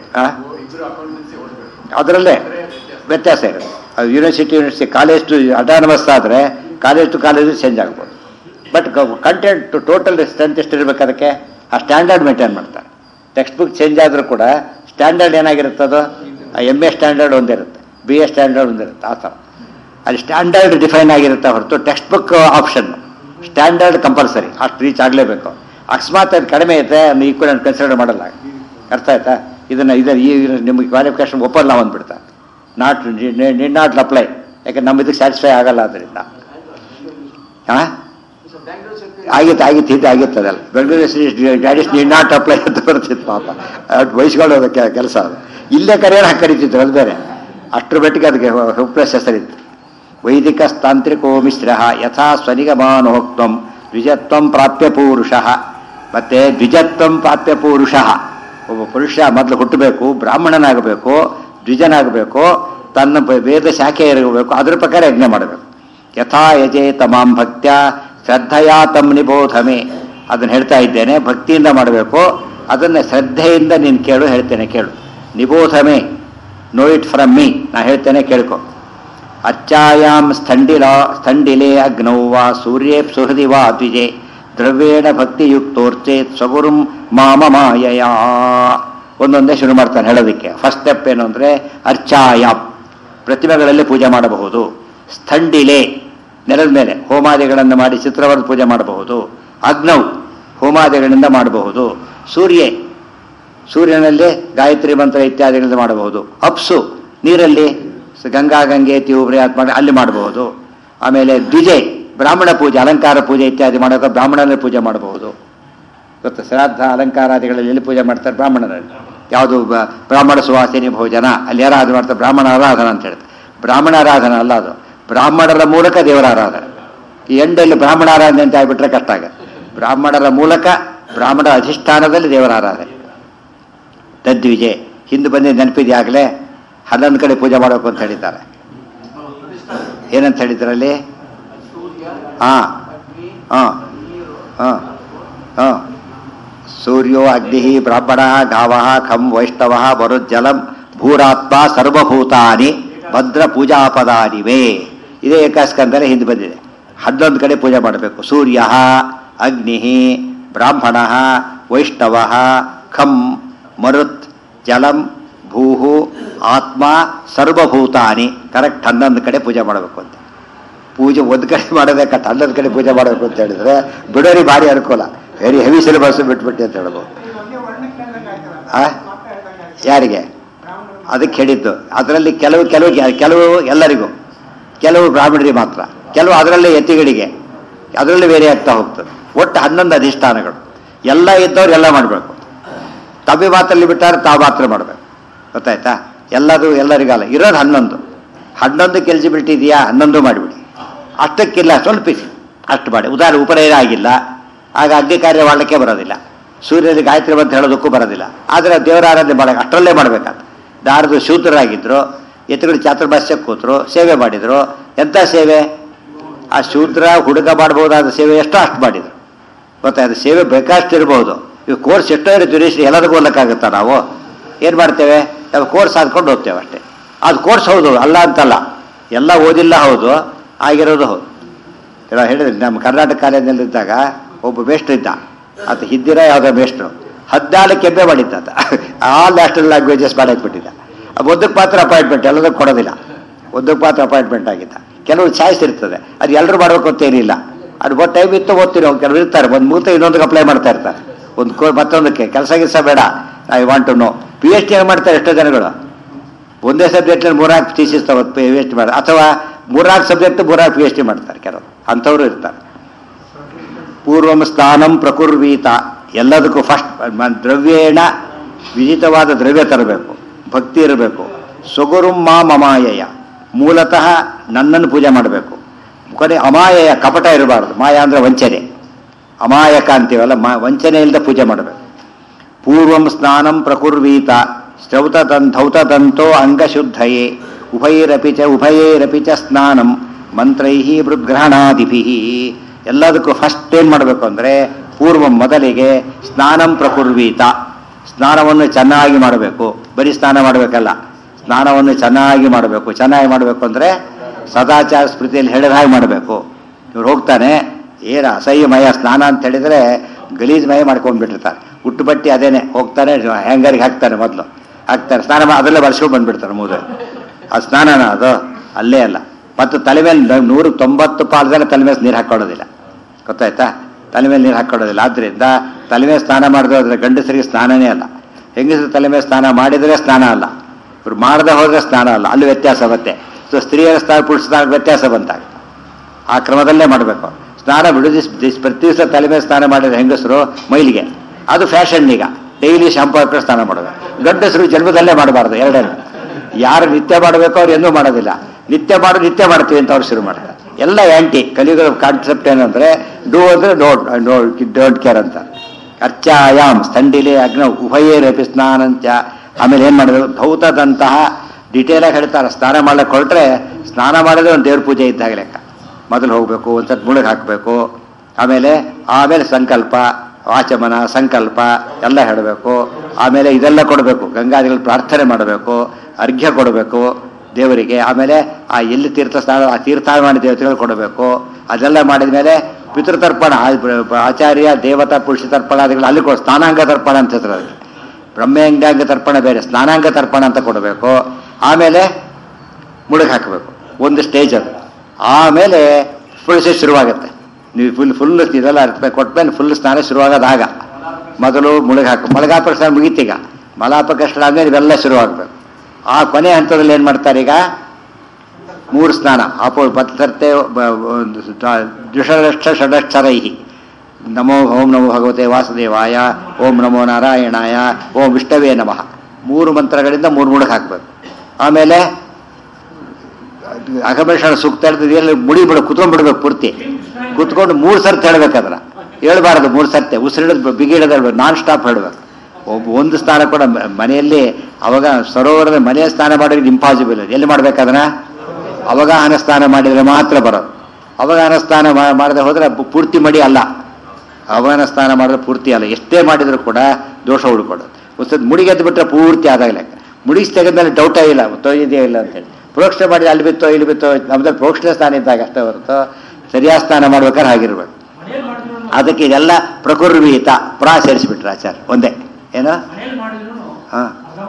Speaker 1: ಅದರಲ್ಲೇ ವ್ಯತ್ಯಾಸ ಇರುತ್ತೆ. ಅದು ಯೂನಿವರ್ಸಿಟಿ ಕಾಲೇಜ್ ಟು ಅಟಾನಮಸ್ ಆದರೆ ಕಾಲೇಜ್ ಟು ಕಾಲೇಜು ಚೇಂಜ್ ಆಗ್ಬೋದು. ಬಟ್ ಕಂಟೆಂಟ್ ಟೋಟಲ್ ಸ್ಟ್ರೆಂತ್ ಎಷ್ಟು ಇರಬೇಕು, ಅದಕ್ಕೆ ಆ ಸ್ಟ್ಯಾಂಡರ್ಡ್ ಮೇಂಟೈನ್ ಮಾಡ್ತಾರೆ. ಟೆಕ್ಸ್ಟ್ ಬುಕ್ ಚೇಂಜ್ ಆದರೂ ಕೂಡ ಸ್ಟ್ಯಾಂಡರ್ಡ್ ಏನಾಗಿರುತ್ತದೋ ಆ ಎಮ್ ಎ ಸ್ಟ್ಯಾಂಡರ್ಡ್ ಒಂದಿರುತ್ತೆ, ಬಿ ಎ ಸ್ಟ್ಯಾಂಡರ್ಡ್ ಒಂದಿರುತ್ತೆ. ಆ ಥರ ಅಲ್ಲಿ ಸ್ಟ್ಯಾಂಡರ್ಡ್ ಡಿಫೈನ್ ಆಗಿರುತ್ತೆ ಹೊರತು text book option, standard compulsory. ಅಷ್ಟು ರೀಚ್ ಆಗಲೇಬೇಕು. ಅಕಸ್ಮಾತ್ ಅದು ಕಡಿಮೆ ಐತೆ ಅದನ್ನು ಈಕ್ವಲ್ ಕನ್ಸಿಡರ್ ಮಾಡಲ್ಲ. ಅರ್ಥ ಆಯ್ತಾ? ಈ ನಿಮಗೆ ಕ್ವಾಲಿಫಿಕೇಶನ್ ಒಪ್ಪಲ್ಲ ಅಂದ್ಬಿಡ್ತಾರೆ. ನೀಡ್ ನಾಟ್ ಅಪ್ಲೈ, ಯಾಕೆ ನಮ್ಮ ಇದಕ್ಕೆ ಸ್ಯಾಟಿಸ್ಫೈ ಆಗಲ್ಲ. ಅದರಿಂದ ಹಾಂ ಆಗಿತ್ತು ಅದೆಲ್ಲ. Bengaluru daddy's need not apply ಅಂತ ಬರ್ತಿತ್ತು ಪಾಪ. ವಹಿಸ್ಕೊಳ್ಳೋದು ಕೆಲಸ ಅದು. ಇಲ್ಲೇ ಕರಿಯರ್ ಹಾಕಿ ಕರೀತಿದ್ರು, ಅದು ಬೇರೆ. ಅಷ್ಟರ ಮಟ್ಟಿಗೆ ಅದಕ್ಕೆ ಹೋಪ್ಲೆಸ್ ಹೆಸರಿತ್ತು. ವೈದಿಕಸ್ತಾಂತ್ರಿಕೋ ಮಿಶ್ರ ಯಥಾ ಸ್ವನಿಗಮಾನೋಕ್ತಂ ದ್ವಿಜತ್ವಂ ಪ್ರಾಪ್ಯ ಪೂರುಷಃ. ಮತ್ತೆ ದ್ವಿಜತ್ವಂ ಪ್ರಾಪ್ಯ ಪೂರುಷಃ, ಒಬ್ಬ ಪುರುಷ ಮೊದಲು ಹುಟ್ಟಬೇಕು, ಬ್ರಾಹ್ಮಣನಾಗಬೇಕು, ದ್ವಿಜನಾಗಬೇಕು, ತನ್ನ ವೇದ ಶಾಖೆ ಇರಬೇಕು, ಅದರ ಪ್ರಕಾರ ಯಜ್ಞ ಮಾಡಬೇಕು. ಯಥಾ ಯಜೇ ತಮಾಂ ಭಕ್ತ್ಯ ಶ್ರದ್ಧೆಯಾ ತಂ ನಿಬೋಧಮೆ. ಅದನ್ನು ಹೇಳ್ತಾ ಇದ್ದೇನೆ, ಭಕ್ತಿಯಿಂದ ಮಾಡಬೇಕು, ಅದನ್ನು ಶ್ರದ್ಧೆಯಿಂದ ನೀನು ಕೇಳು, ಹೇಳ್ತೇನೆ ಕೇಳು. ನಿಬೋಧಮೆ, ನೋ ಇಟ್ ಫ್ರಮ್ ಮೀ, ನಾ ಹೇಳ್ತೇನೆ ಕೇಳ್ಕೊ. ಅರ್ಚಾಯಾಂ ಸ್ಥಂಡಿಲೇ ಅಗ್ನೌ ವಾ ಸೂರ್ಯೇ ಸುಹೃದಿ ವಾ ದ್ವಿಜೆ ದ್ರವ್ಯೇಣ ಭಕ್ತಿಯುಕ್ತೋರ್ಚೇತ್ ಸ್ವಗುರುಂ ಮಾಮ ಮಾಯಯ. ಒಂದೊಂದೇ ಶುರು ಮಾಡ್ತಾನೆ ಹೇಳೋದಕ್ಕೆ. ಫಸ್ಟ್ ಸ್ಟೆಪ್ ಏನು ಅಂದರೆ ಅರ್ಚಾಯಾಮ್, ಪ್ರತಿಮೆಗಳಲ್ಲಿ ಪೂಜೆ ಮಾಡಬಹುದು. ಸ್ಥಂಡಿಲೆ, ನೆಲದ ಮೇಲೆ ಹೋಮಾದಿಗಳನ್ನು ಮಾಡಿ ಚಿತ್ರವರ್ಧ ಪೂಜೆ ಮಾಡಬಹುದು. ಅಗ್ನೌ, ಹೋಮಾದಿಗಳಿಂದ ಮಾಡಬಹುದು. ಸೂರ್ಯನಲ್ಲಿ ಗಾಯತ್ರಿ ಮಂತ್ರ ಇತ್ಯಾದಿಗಳಿಂದ ಮಾಡಬಹುದು. ಅಪ್ಸು, ನೀರಲ್ಲಿ ಗಂಗಾ ಗಂಗೆ ತೀವ್ರ ಮಾಡಿ ಅಲ್ಲಿ ಮಾಡಬಹುದು. ಆಮೇಲೆ ದ್ವಿಜೆ, ಬ್ರಾಹ್ಮಣ ಪೂಜೆ, ಅಲಂಕಾರ ಪೂಜೆ ಇತ್ಯಾದಿ ಮಾಡೋಕೆ ಬ್ರಾಹ್ಮಣರಲ್ಲಿ ಪೂಜೆ ಮಾಡಬಹುದು. ಗೊತ್ತಾ? ಶ್ರಾದ್ದ ಅಲಂಕಾರಾದಿಗಳಲ್ಲಿ ಎಲ್ಲಿ ಪೂಜೆ ಮಾಡ್ತಾರೆ? ಬ್ರಾಹ್ಮಣರಲ್ಲಿ. ಯಾವುದು ಬ್ರಾಹ್ಮಣ ಸುವಾಸಿನಿ ಭೋಜನ, ಅಲ್ಲಿ ಯಾರು ಅದು ಮಾಡ್ತಾರೆ? ಬ್ರಾಹ್ಮಣ ಆರಾಧನ ಅಂತ ಹೇಳ್ತಾರೆ. ಬ್ರಾಹ್ಮಣ ಆರಾಧನ ಅಲ್ಲ ಅದು, ಬ್ರಾಹ್ಮಣರ ಮೂಲಕ ದೇವರ ಆರಾಧನೆ. ಈ ಎಂಡಲ್ಲಿ ಬ್ರಾಹ್ಮಣ ಆರಾಧನೆ ಅಂತ ಆಗ್ಬಿಟ್ರೆ ಕಷ್ಟ ಆಗುತ್ತೆ. ಬ್ರಾಹ್ಮಣರ ಮೂಲಕ, ಬ್ರಾಹ್ಮಣರ ಅಧಿಷ್ಠಾನದಲ್ಲಿ ದೇವರ ಆರಾಧನೆ. ತದ್ವಿಜೆ, ಹಿಂದೆ ಬಂದು ನೆನಪಿದೆಯಾಗಲೇ 11 ಕಡೆ ಪೂಜೆ ಮಾಡಬೇಕು ಅಂತ ಹೇಳಿದ್ದಾರೆ. ಏನಂತ ಹೇಳಿದ್ರಲ್ಲಿ? ಸೂರ್ಯೋ ಅಗ್ನಿ ಬ್ರಾಹ್ಮಣ ಗಾವ ಖಂ ವೈಷ್ಣವ ವರುಜ್ಜಲಂ ಭೂರಾತ್ಮ ಸರ್ವಭೂತಾನಿ ಭದ್ರ ಪೂಜಾಪದಾನಿವೇ. ಇದೇ ಏಕಾಸ್ಕಂದಲೇ ಹಿಂದೆ ಬಂದಿದೆ. 11 ಕಡೆ ಪೂಜೆ ಮಾಡಬೇಕು. ಸೂರ್ಯ, ಅಗ್ನಿ, ಬ್ರಾಹ್ಮಣ, ವೈಷ್ಣವ, ಖಂ, ಮರುತ್, ಜಲಂ, ಭೂ, ಆತ್ಮ, ಸರ್ವಭೂತಾನಿ. ಕರೆಕ್ಟ್ 11 ಕಡೆ ಪೂಜೆ ಮಾಡಬೇಕು ಅಂತ. ಪೂಜೆ ಒಂದು ಕಡೆ ಮಾಡೋದೇ ಕಷ್ಟ, 11 ಕಡೆ ಪೂಜೆ ಮಾಡಬೇಕು ಅಂತ ಹೇಳಿದ್ರೆ ಬಿಡೋರಿ ಭಾರಿ ಅನುಕೂಲ. ವೆರಿ ಹೆವಿ ಸಿಲೆಬಸ್ ಬಿಟ್ಬಿಟ್ಟು ಅಂತ ಹೇಳ್ಬೋದು. ಯಾರಿಗೆ ಅದಕ್ಕೆ ಹೇಳಿದ್ದು? ಅದರಲ್ಲಿ ಕೆಲವು ಎಲ್ಲರಿಗೂ, ಕೆಲವು ಬ್ರಾಹ್ಮಣರಿಗೆ ಮಾತ್ರ, ಕೆಲವು ಅದರಲ್ಲೇ ಯತಿಗಳಿಗೆ, ಅದರಲ್ಲಿ ಬೇರೆ ಆಗ್ತಾ ಹೋಗ್ತದೆ. ಒಟ್ಟು 11 ಅಧಿಷ್ಠಾನಗಳು ಎಲ್ಲ ಇದ್ದವ್ರು ಎಲ್ಲ ಮಾಡಬೇಕು. ತಬ್ಬಿ ಮಾತ್ರಲ್ಲಿ ಬಿಟ್ಟಾರೆ ತಾವು ಮಾತ್ರ ಮಾಡಬೇಕು. ಗೊತ್ತಾಯ್ತಾ? ಎಲ್ಲರಿಗಲ್ಲ, ಇರೋದು 11ಕ್ಕೆ ಎಲಿಜಿಬಿಲಿಟಿ ಇದೆಯಾ? 11 ಮಾಡಿಬಿಡಿ. ಅಷ್ಟಕ್ಕಿಲ್ಲ, ಸ್ವಲ್ಪ ಅಷ್ಟು ಮಾಡಿ. ಉದಾಹರಣೆ ಉಪನಯನ ಆಗಿಲ್ಲ, ಆಗ ಅಗ್ನಿ ಕಾರ್ಯ ಮಾಡಲಿಕ್ಕೆ ಬರೋದಿಲ್ಲ, ಸೂರ್ಯನಿಗೆ ಗಾಯತ್ರಿ ಅಂತ ಹೇಳೋದಕ್ಕೂ ಬರೋದಿಲ್ಲ. ಆದರೆ ದೇವರ ಆರಾಧನೆ ಮಾಡೋಕೆ ಅಷ್ಟರಲ್ಲೇ ಮಾಡಬೇಕಾದ. ನಾರದು ಶೂದ್ರರಾಗಿದ್ದರು, ಎತ್ತುಗಳು ಚಾತುರ್ಭಾಷ್ಯಕ್ಕೆ ಕೂತರು, ಸೇವೆ ಮಾಡಿದರು. ಎಂಥ ಸೇವೆ? ಆ ಶೂದ್ರ ಹುಡುಗ ಮಾಡ್ಬೋದಾದ ಸೇವೆ ಎಷ್ಟೋ ಅಷ್ಟು ಮಾಡಿದರು. ಗೊತ್ತಾಯ್ತು, ಸೇವೆ ಬೇಕಷ್ಟು ಇರ್ಬೋದು. ಇವು ಕೋರ್ಸ್ ಎಷ್ಟೋ ಇರುತ್ತೆ ದುರೇಶ್ವರಿ, ಎಲ್ಲದಕ್ಕೂ ಓದಕ್ಕಾಗುತ್ತಾ? ನಾವು ಏನು ಮಾಡ್ತೇವೆ? ನಾವು ಕೋರ್ಸ್ ಆದ್ಕೊಂಡು ಹೋಗ್ತೇವೆ ಅಷ್ಟೇ. ಅದು ಕೋರ್ಸ್ ಹೌದು, ಅಲ್ಲ ಅಂತಲ್ಲ, ಎಲ್ಲ ಓದಿಲ್ಲ ಹೌದು, ಆಗಿರೋದು ಹೌದು. ಎಲ್ಲ ಹೇಳಿದ್ರೆ ನಮ್ಮ ಕರ್ನಾಟಕ ಕಾಲೇಜಿನಲ್ಲಿದ್ದಾಗ ಒಬ್ಬ ಮೇಷ್ಟ್ರು ಇದ್ದ, ಆತ ಹಿಂದಿರ ಯಾವುದೋ ಮೇಷ್ಟ್ರು 14 MA ಮಾಡಿದ್ದ ಆತ. ಆಲ್ ನ್ಯಾಷನಲ್ ಲ್ಯಾಂಗ್ವೇಜಸ್ ಮಾಡಾಕ್ಬಿಟ್ಟಿದ್ದ. ಒಂದಕ್ಕೆ ಮಾತ್ರ ಅಪಾಯಿಂಟ್ಮೆಂಟ್, ಎಲ್ಲದಕ್ಕೆ ಕೊಡೋದಿಲ್ಲ. ಒಂದಕ್ಕೆ ಮಾತ್ರ ಅಪಾಯಿಂಟ್ಮೆಂಟ್ ಆಗಿದ್ದ. ಕೆಲವರು ಚಾಯ್ಸ್ ಇರ್ತದೆ, ಅದು ಎಲ್ಲರೂ ಮಾಡಬೇಕು ಅಂತೇನಿಲ್ಲ. ಅದು ಒಂದು ಟೈಮ್ ಇತ್ತು ಓದ್ತೀವಿ, ಕೆಲವರು ಇರ್ತಾರೆ ಒಂದು ಮೂತ ಇನ್ನೊಂದಕ್ಕೆ ಅಪ್ಲೈ ಮಾಡ್ತಾ ಇರ್ತಾರೆ, ಒಂದು ಮತ್ತೊಂದಕ್ಕೆ ಕೆಲಸ ಗಿಲ್ಸ ಬೇಡ, I want to know. PhD ಮಾಡ್ತಾರೆ ಎಷ್ಟೋ ಜನಗಳು, ಒಂದೇ ಸಬ್ಜೆಕ್ಟಲ್ಲಿ 3-4 ಥೀಸಿಸ್ ತಗೋದು PhD ಮಾಡಿ, ಅಥವಾ 3-4 ಸಬ್ಜೆಕ್ಟ್ 3-4 PhD ಮಾಡ್ತಾರೆ ಕೆಲವರು, ಅಂಥವರು ಇರ್ತಾರೆ. ಪೂರ್ವಂ ಸ್ನಾನಂ ಪ್ರಕುರ್ವೀತ, ಎಲ್ಲದಕ್ಕೂ ಫಸ್ಟ್ ದ್ರವ್ಯೇಣ ವಿಜಿತವಾದ ದ್ರವ್ಯ ತರಬೇಕು, ಭಕ್ತಿ ಇರಬೇಕು. ಸೊಗುರುಂ ಮಾ ಮಮಾಯಯ, ಮೂಲತಃ ನನ್ನನ್ನು ಪೂಜೆ ಮಾಡಬೇಕು. ಕೊನೆ ಅಮಾಯಯ, ಕಪಟ ಇರಬಾರ್ದು. ಮಾಯ ಅಂದರೆ ವಂಚನೆ, ಅಮಾಯಕ ಅಂತೀವಲ್ಲ, ವಂಚನೆ ಇಲ್ಲದೆ ಪೂಜೆ ಮಾಡಬೇಕು. ಪೂರ್ವಂ ಸ್ನಾನಂ ಪ್ರಕುರ್ವೀತ ಧೌತದಂತೋ ಅಂಗಶುದ್ಧಯೇ ಉಭಯೇರಪಿ ಚ ಸ್ನಾನಂ ಮಂತ್ರೈ ಮೃದ್ಗ್ರಹಣಾದಿಭಿ. ಎಲ್ಲದಕ್ಕೂ ಫಸ್ಟ್ ಏನು ಮಾಡಬೇಕು ಅಂದರೆ ಪೂರ್ವಂ ಮೊದಲಿಗೆ ಸ್ನಾನಂ ಪ್ರಕುರ್ವೀತ, ಸ್ನಾನವನ್ನು ಚೆನ್ನಾಗಿ ಮಾಡಬೇಕು. ಬರೀ ಸ್ನಾನ ಮಾಡಬೇಕಲ್ಲ, ಸ್ನಾನವನ್ನು ಚೆನ್ನಾಗಿ ಮಾಡಬೇಕು. ಚೆನ್ನಾಗಿ ಮಾಡಬೇಕು ಅಂದರೆ ಸದಾಚಾರ ಸ್ಮೃತಿಯಲ್ಲಿ ಹೇಳಿದ ಹಾಗೆ ಮಾಡಬೇಕು. ಇವ್ರು ಹೋಗ್ತಾನೆ, ಏನು ಅಸಹ್ಯಮಯ ಸ್ನಾನ ಅಂತ ಹೇಳಿದರೆ ಗಲೀಜ್ಮಯ ಮಾಡ್ಕೊಂಡ್ಬಿಟ್ಟಿರ್ತಾರೆ. ಹುಟ್ಟು ಬಟ್ಟೆ ಅದೇನೆ, ಹೋಗ್ತಾನೆ ಹ್ಯಾಂಗರ್ಗೆ ಹಾಕ್ತಾನೆ, ಮೊದಲು ಹಾಕ್ತಾರೆ, ಸ್ನಾನ ಅದೆಲ್ಲ ಬರ್ಸ್ಕೊಂಡು ಬಂದುಬಿಡ್ತಾರೆ ಮೂರು. ಅದು ಸ್ನಾನನ ಅದು? ಅಲ್ಲೇ ಅಲ್ಲ. ಮತ್ತು ತಲೆ ಮೇಲೆ 190 ಪಾಲದಲ್ಲಿ ತಲೆ ಮೇಲೆ ನೀರು ಹಾಕ್ಕೊಳ್ಳೋದಿಲ್ಲ, ಗೊತ್ತಾಯ್ತಾ? ತಲೆ ಮೇಲೆ ನೀರು ಹಾಕ್ಕೊಳ್ಳೋದಿಲ್ಲ. ಆದ್ದರಿಂದ ತಲೆ ಮೇಲೆ ಸ್ನಾನ ಮಾಡಿದ್ರೆ ಗಂಡಸರಿಗೆ ಸ್ನಾನನೇ ಅಲ್ಲ. ಹೆಂಗಸರು ತಲೆ ಮೇಲೆ ಸ್ನಾನ ಮಾಡಿದರೆ ಸ್ನಾನ ಅಲ್ಲ, ಇವ್ರು ಮಾಡದೆ ಹೋದರೆ ಸ್ನಾನ ಅಲ್ಲ. ಅಲ್ಲಿ ವ್ಯತ್ಯಾಸ ಬರುತ್ತೆ. ಸೊ ಸ್ತ್ರೀಯರ ಸ್ನಾನ ಪುರುಷ ಸ್ನಾನ ವ್ಯತ್ಯಾಸ ಬಂತಾಗ ಆ ಕ್ರಮದಲ್ಲೇ ಮಾಡಬೇಕು. ಸ್ನಾನ ಬಿಡುದು ಪ್ರತಿ ದಿವಸ ತಲೆ ಮೇಲೆ ಸ್ನಾನ ಮಾಡಿದ್ರೆ ಹೆಂಗಸರು ಮೈಲಿಗೆ, ಅದು ಫ್ಯಾಷನ್. ಈಗ ಡೈಲಿ ಶಾಂಪು ಹಾಕೊಂಡು ಸ್ನಾನ ಮಾಡಬೇಕು. ಗಂಡಸರು ಜನ್ಮದಲ್ಲೇ ಮಾಡಬಾರ್ದು. ಎರಡನೇ ಯಾರು ನಿತ್ಯ ಮಾಡಬೇಕು ಅವ್ರು ಎಂದೂ ಮಾಡೋದಿಲ್ಲ. ನಿತ್ಯ ಮಾಡ್ತೀವಿ ಅಂತ ಅವ್ರು ಶುರು ಮಾಡ್ತಾರೆ. ಎಲ್ಲ ಆ್ಯಂಟಿ ಕಲಿಯುಗದ ಕಾನ್ಸೆಪ್ಟ್ ಏನಂದರೆ ಡೂ ಅಂದರೆ ಡೋಂಟ್ ಕೇರ್ ಅಂತ. ಅರ್ಚಾಯಾಮ್ ಸ್ಥಂಡಿಲೆ ಅಗ್ನ ಉಭಯೇರಪಿ ಸ್ನಾನಂಚ. ಆಮೇಲೆ ಏನು ಮಾಡಬೇಕು? ಧೌತದಂತಹ ಡಿಟೇಲಾಗಿ ಹೇಳ್ತಾರೆ. ಸ್ನಾನ ಮಾಡ್ಲಿಕ್ಕೆ ಹೊರಟ್ರೆ ಸ್ನಾನ ಮಾಡಿದ್ರೆ ಒಂದು ದೇವ್ರ ಪೂಜೆ ಇದ್ದಾಗ ಲೆಕ್ಕ. ಮೊದಲು ಹೋಗಬೇಕು, ಒಂದು ಸ್ವಲ್ಪ ಮುಳುಗಿ ಹಾಕಬೇಕು, ಆಮೇಲೆ ಸಂಕಲ್ಪ, ಆಚಮನ, ಸಂಕಲ್ಪ ಎಲ್ಲ ಹೇಳಬೇಕು. ಆಮೇಲೆ ಇದೆಲ್ಲ ಕೊಡಬೇಕು, ಗಂಗಾದಿಗಳು ಪ್ರಾರ್ಥನೆ ಮಾಡಬೇಕು, ಅರ್ಘ್ಯ ಕೊಡಬೇಕು ದೇವರಿಗೆ. ಆಮೇಲೆ ಆ ಎಲ್ಲಿ ತೀರ್ಥಸ್ಥಾನ, ಆ ತೀರ್ಥಾನ ಮಾಡಿ ದೇವತೆಗಳು ಕೊಡಬೇಕು. ಅದೆಲ್ಲ ಮಾಡಿದ ಮೇಲೆ ಪಿತೃತರ್ಪಣ, ಆಚಾರ್ಯ ದೇವತಾ ಪುರುಷ ತರ್ಪಣಾದಿಗಳು ಅಲ್ಲಿ ಸ್ನಾನಾಂಗ ತರ್ಪಣ ಅಂತ ಹೆಸರು. ಅದಕ್ಕೆ ಬ್ರಹ್ಮಾಂಗಾಂಗ ತರ್ಪಣ ಬೇರೆ, ಸ್ನಾನಾಂಗ ತರ್ಪಣ ಅಂತ ಕೊಡಬೇಕು. ಆಮೇಲೆ ಮುಳುಗಿ ಹಾಕಬೇಕು, ಒಂದು ಸ್ಟೇಜ್ ಅದು. ಆಮೇಲೆ ಪುರುಷ ಶುರುವಾಗುತ್ತೆ. ನೀವು ಫುಲ್ ಇದೆಲ್ಲ ಕೊಟ್ಮೇಲೆ ಫುಲ್ ಸ್ನಾನ ಶುರುವಾಗೋದಾಗ ಮೊದಲು ಮುಳುಗಿ ಹಾಕು, ಮಲಗಾಪ ಸ್ನಾನ ಮುಗೀತೀಗ, ಮಲಾಪಕಷ್ಟ ಆದಮೇಲೆ ಇವೆಲ್ಲ ಶುರುವಾಗಬೇಕು. ಆ ಕೊನೆ ಹಂತದಲ್ಲಿ ಏನು ಮಾಡ್ತಾರೆ? ಈಗ 3 ಸ್ನಾನ ಬತ್ತರ್ತೆ ದ್ವಿಷರಕ್ಷ ಷಡಕ್ಷರೈ ಓಂ ನಮೋ ಭಗವತೆ ವಾಸುದೇವಾಯ, ಓಂ ನಮೋ ನಾರಾಯಣಾಯ, ಓಂ ವಿಷ್ಣವೇ ನಮಃ. 3 ಮಂತ್ರಗಳಿಂದ 3 ಮುಳುಗಿ ಹಾಕಬೇಕು. ಆಮೇಲೆ ಅಘಮೇಶ್ವರ ಸೂಕ್ತ ಎಲ್ಲಿ ಮುಡಿಬಿಡು, ಕುತ್ಕೊಂಡ್ಬಿಡ್ಬೇಕು. ಪೂರ್ತಿ ಕುತ್ಕೊಂಡು 3 ಸರ್ತಿ ಹೇಳ್ಬೇಕಾದ್ರೆ ಹೇಳ್ಬಾರ್ದು. 3 ಸರ್ತಿ ಉಸಿರಿಡೋದು ಬಿಗಿಡೋದು ಹೇಳ್ಬೇಕು, ನಾನ್ ಸ್ಟಾಪ್ ಹೇಳ್ಬೇಕು. ಒಂದು ಸ್ನಾನ ಕೂಡ ಮನೆಯಲ್ಲಿ ಅವಾಗ ಸರೋವರದ ಮನೆಯ ಸ್ನಾನ ಮಾಡೋದು ಇಂಪಾಸಿಬಲ್. ಎಲ್ಲಿ ಮಾಡ್ಬೇಕಾದ್ರೆ ಅವಗಾಹನ ಸ್ನಾನ ಮಾಡಿದರೆ ಮಾತ್ರ ಬರೋದು. ಅವಗಾಹನ ಸ್ನಾನ ಮಾಡದೆ ಹೋದರೆ ಪೂರ್ತಿ ಮಡಿ ಅಲ್ಲ, ಅವಗಾಹನ ಸ್ನಾನ ಮಾಡಿದ್ರೆ ಪೂರ್ತಿ ಅಲ್ಲ. ಎಷ್ಟೇ ಮಾಡಿದರೂ ಕೂಡ ದೋಷ ಹುಡ್ಕೊಡೋದು. ಒಂದು ಮುಡಿಗೆದ್ದು ಬಿಟ್ಟರೆ ಪೂರ್ತಿ ಆದಾಗ ಲೆಕ್ಕ. ಮುಡಿಸಿ ತೆಗೆದ್ಮೇಲೆ ಡೌಟೇ ಇಲ್ಲ, ತೊಯ್ಯದೇ ಇಲ್ಲ ಅಂತೇಳಿ. ಪ್ರೋಕ್ಷಣೆ ಮಾಡಿ ಅಲ್ಲಿ ಬಿತ್ತೋ ಇಲ್ಲಿ ಬಿತ್ತೋ, ನಮ್ದಲ್ಲಿ ಪ್ರೋಕ್ಷಣೆ ಸ್ನಾನ ಇದ್ದಾಗ ಅಷ್ಟೇ ಹೊರತು ಸರಿಯಾದ ಸ್ನಾನ ಮಾಡ್ಬೇಕಾದ್ರೆ ಹಾಗಿರ್ಬೇಕು. ಅದಕ್ಕೆ ಇದೆಲ್ಲ ಪ್ರಕುರ್ವೀತ ಸೇರಿಸ್ಬಿಟ್ರೆ ಆಚಾರ ಒಂದೇ ಏನೋ ಹಾಂ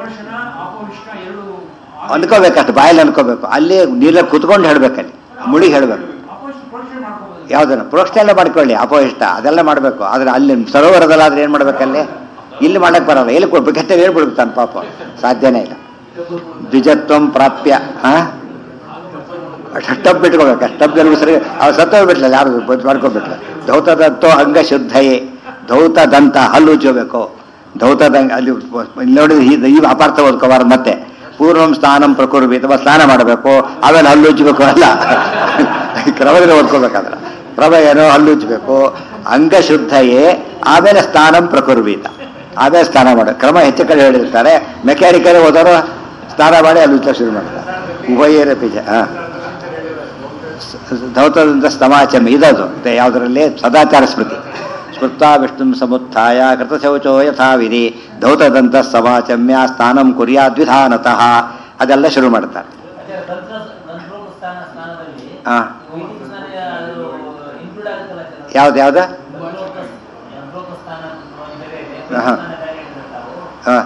Speaker 1: ಅನ್ಕೋಬೇಕಷ್ಟು, ಬಾಯಲ್ಲಿ ಅನ್ಕೋಬೇಕು. ಅಲ್ಲಿ ನೀರಲ್ಲಿ ಕುತ್ಕೊಂಡು ಹೇಳ್ಬೇಕಲ್ಲಿ, ಮುಳಿಗೆ ಹೇಳ್ಬೇಕು. ಯಾವುದನ್ನು ಪ್ರೋಕ್ಷಣೆ ಎಲ್ಲ ಮಾಡ್ಕೊಳ್ಳಿ, ಅಪವಿಷ್ಟ ಅದೆಲ್ಲ ಮಾಡಬೇಕು. ಆದರೆ ಅಲ್ಲಿ ಸರೋವರದಲ್ಲಾದ್ರೆ ಏನು ಮಾಡ್ಬೇಕಲ್ಲಿ? ಇಲ್ಲಿ ಮಾಡಕ್ಕೆ ಬರಲ್ಲ. ಎಲ್ಲಿ ಕೊಡ್ಬೇಕಂತ ಹೇಳ್ಬಿಡ್ತಾನೆ ಪಾಪ, ಸಾಧ್ಯನೇ ಇಲ್ಲ. ದ್ವಿಜತ್ವಂ ಪ್ರಾಪ್ಯ ಟಬ್ ಬಿಟ್ಕೋಬೇಕು. ಟಬ್ದಲ್ಲಿ ಸರಿ ಅವ್ರು ಸತ್ತೋಗ್ಬಿಟ್ಲಲ್ಲ, ಯಾರು ಮಾಡ್ಕೊಬಿಟ್ಲ. ಧೌತದಂತೋ ಅಂಗ ಶುದ್ಧಯೇ, ಧೌತದಂತ ಹಲ್ಲು ಉಜ್ಜಬೇಕು. ಧೌತದಂಗ ಅಲ್ಲಿ ನೋಡಿದ್ರೆ ಈ ಅಪಾರ್ಥ ಓದ್ಕೋಬಾರ್ದು. ಮತ್ತೆ ಪೂರ್ವಂ ಸ್ನಾನಂ ಪ್ರಕುರ್ವಿ, ಅಥವಾ ಸ್ನಾನ ಮಾಡಬೇಕು, ಆಮೇಲೆ ಹಲ್ಲು ಉಜ್ಜಬೇಕು. ಅಲ್ಲ, ಕ್ರಮದಲ್ಲಿ ಓದ್ಕೋಬೇಕಾದ್ರೆ ಕ್ರಮ ಏನೋ ಹಲ್ಲುಜ್ಬೇಕು, ಅಂಗಶುದ್ಧಯೇ ಆಮೇಲೆ ಸ್ನಾನಂ ಪ್ರಕುರ್ವೀತ, ಆಮೇಲೆ ಸ್ನಾನ ಮಾಡೋ ಕ್ರಮ ಹೆಚ್ಚು ಕಡೆ ಹೇಳಿರ್ತಾರೆ. ಮೆಕ್ಯಾನಿಕಲ್ ಹೋದವರು ಸ್ನಾನ ಮಾಡಿ ಹಲ್ಲುಜ್ಜ ಶುರು ಮಾಡ್ತಾರೆ. ಉಭಯರ ಬೀಜ ಧೌತದಂತ ಸ್ತಮಾಚಮ್ ಇದದು ಯಾವುದರಲ್ಲಿ ಸದಾಚಾರ ಸ್ಮೃತಿ. ಸ್ಮೃತ್ವಾ ವಿಷ್ಣು ಸಮುತ್ಥಾಯ ಕೃತಶೌಚೋ ಯಥಾವಿಧಿ ಧೌತದಂತ ಸಮಾಚಮ್ಯ ಸ್ನಾನಂ ಕುರ್ಯಾದ್ವಿಧಾನತಃ ಅದೆಲ್ಲ ಶುರು ಮಾಡ್ತಾರೆ. ಹಾಂ ಯಾವ್ದು ಯಾವ್ದು ಹಾಂ ಹಾಂ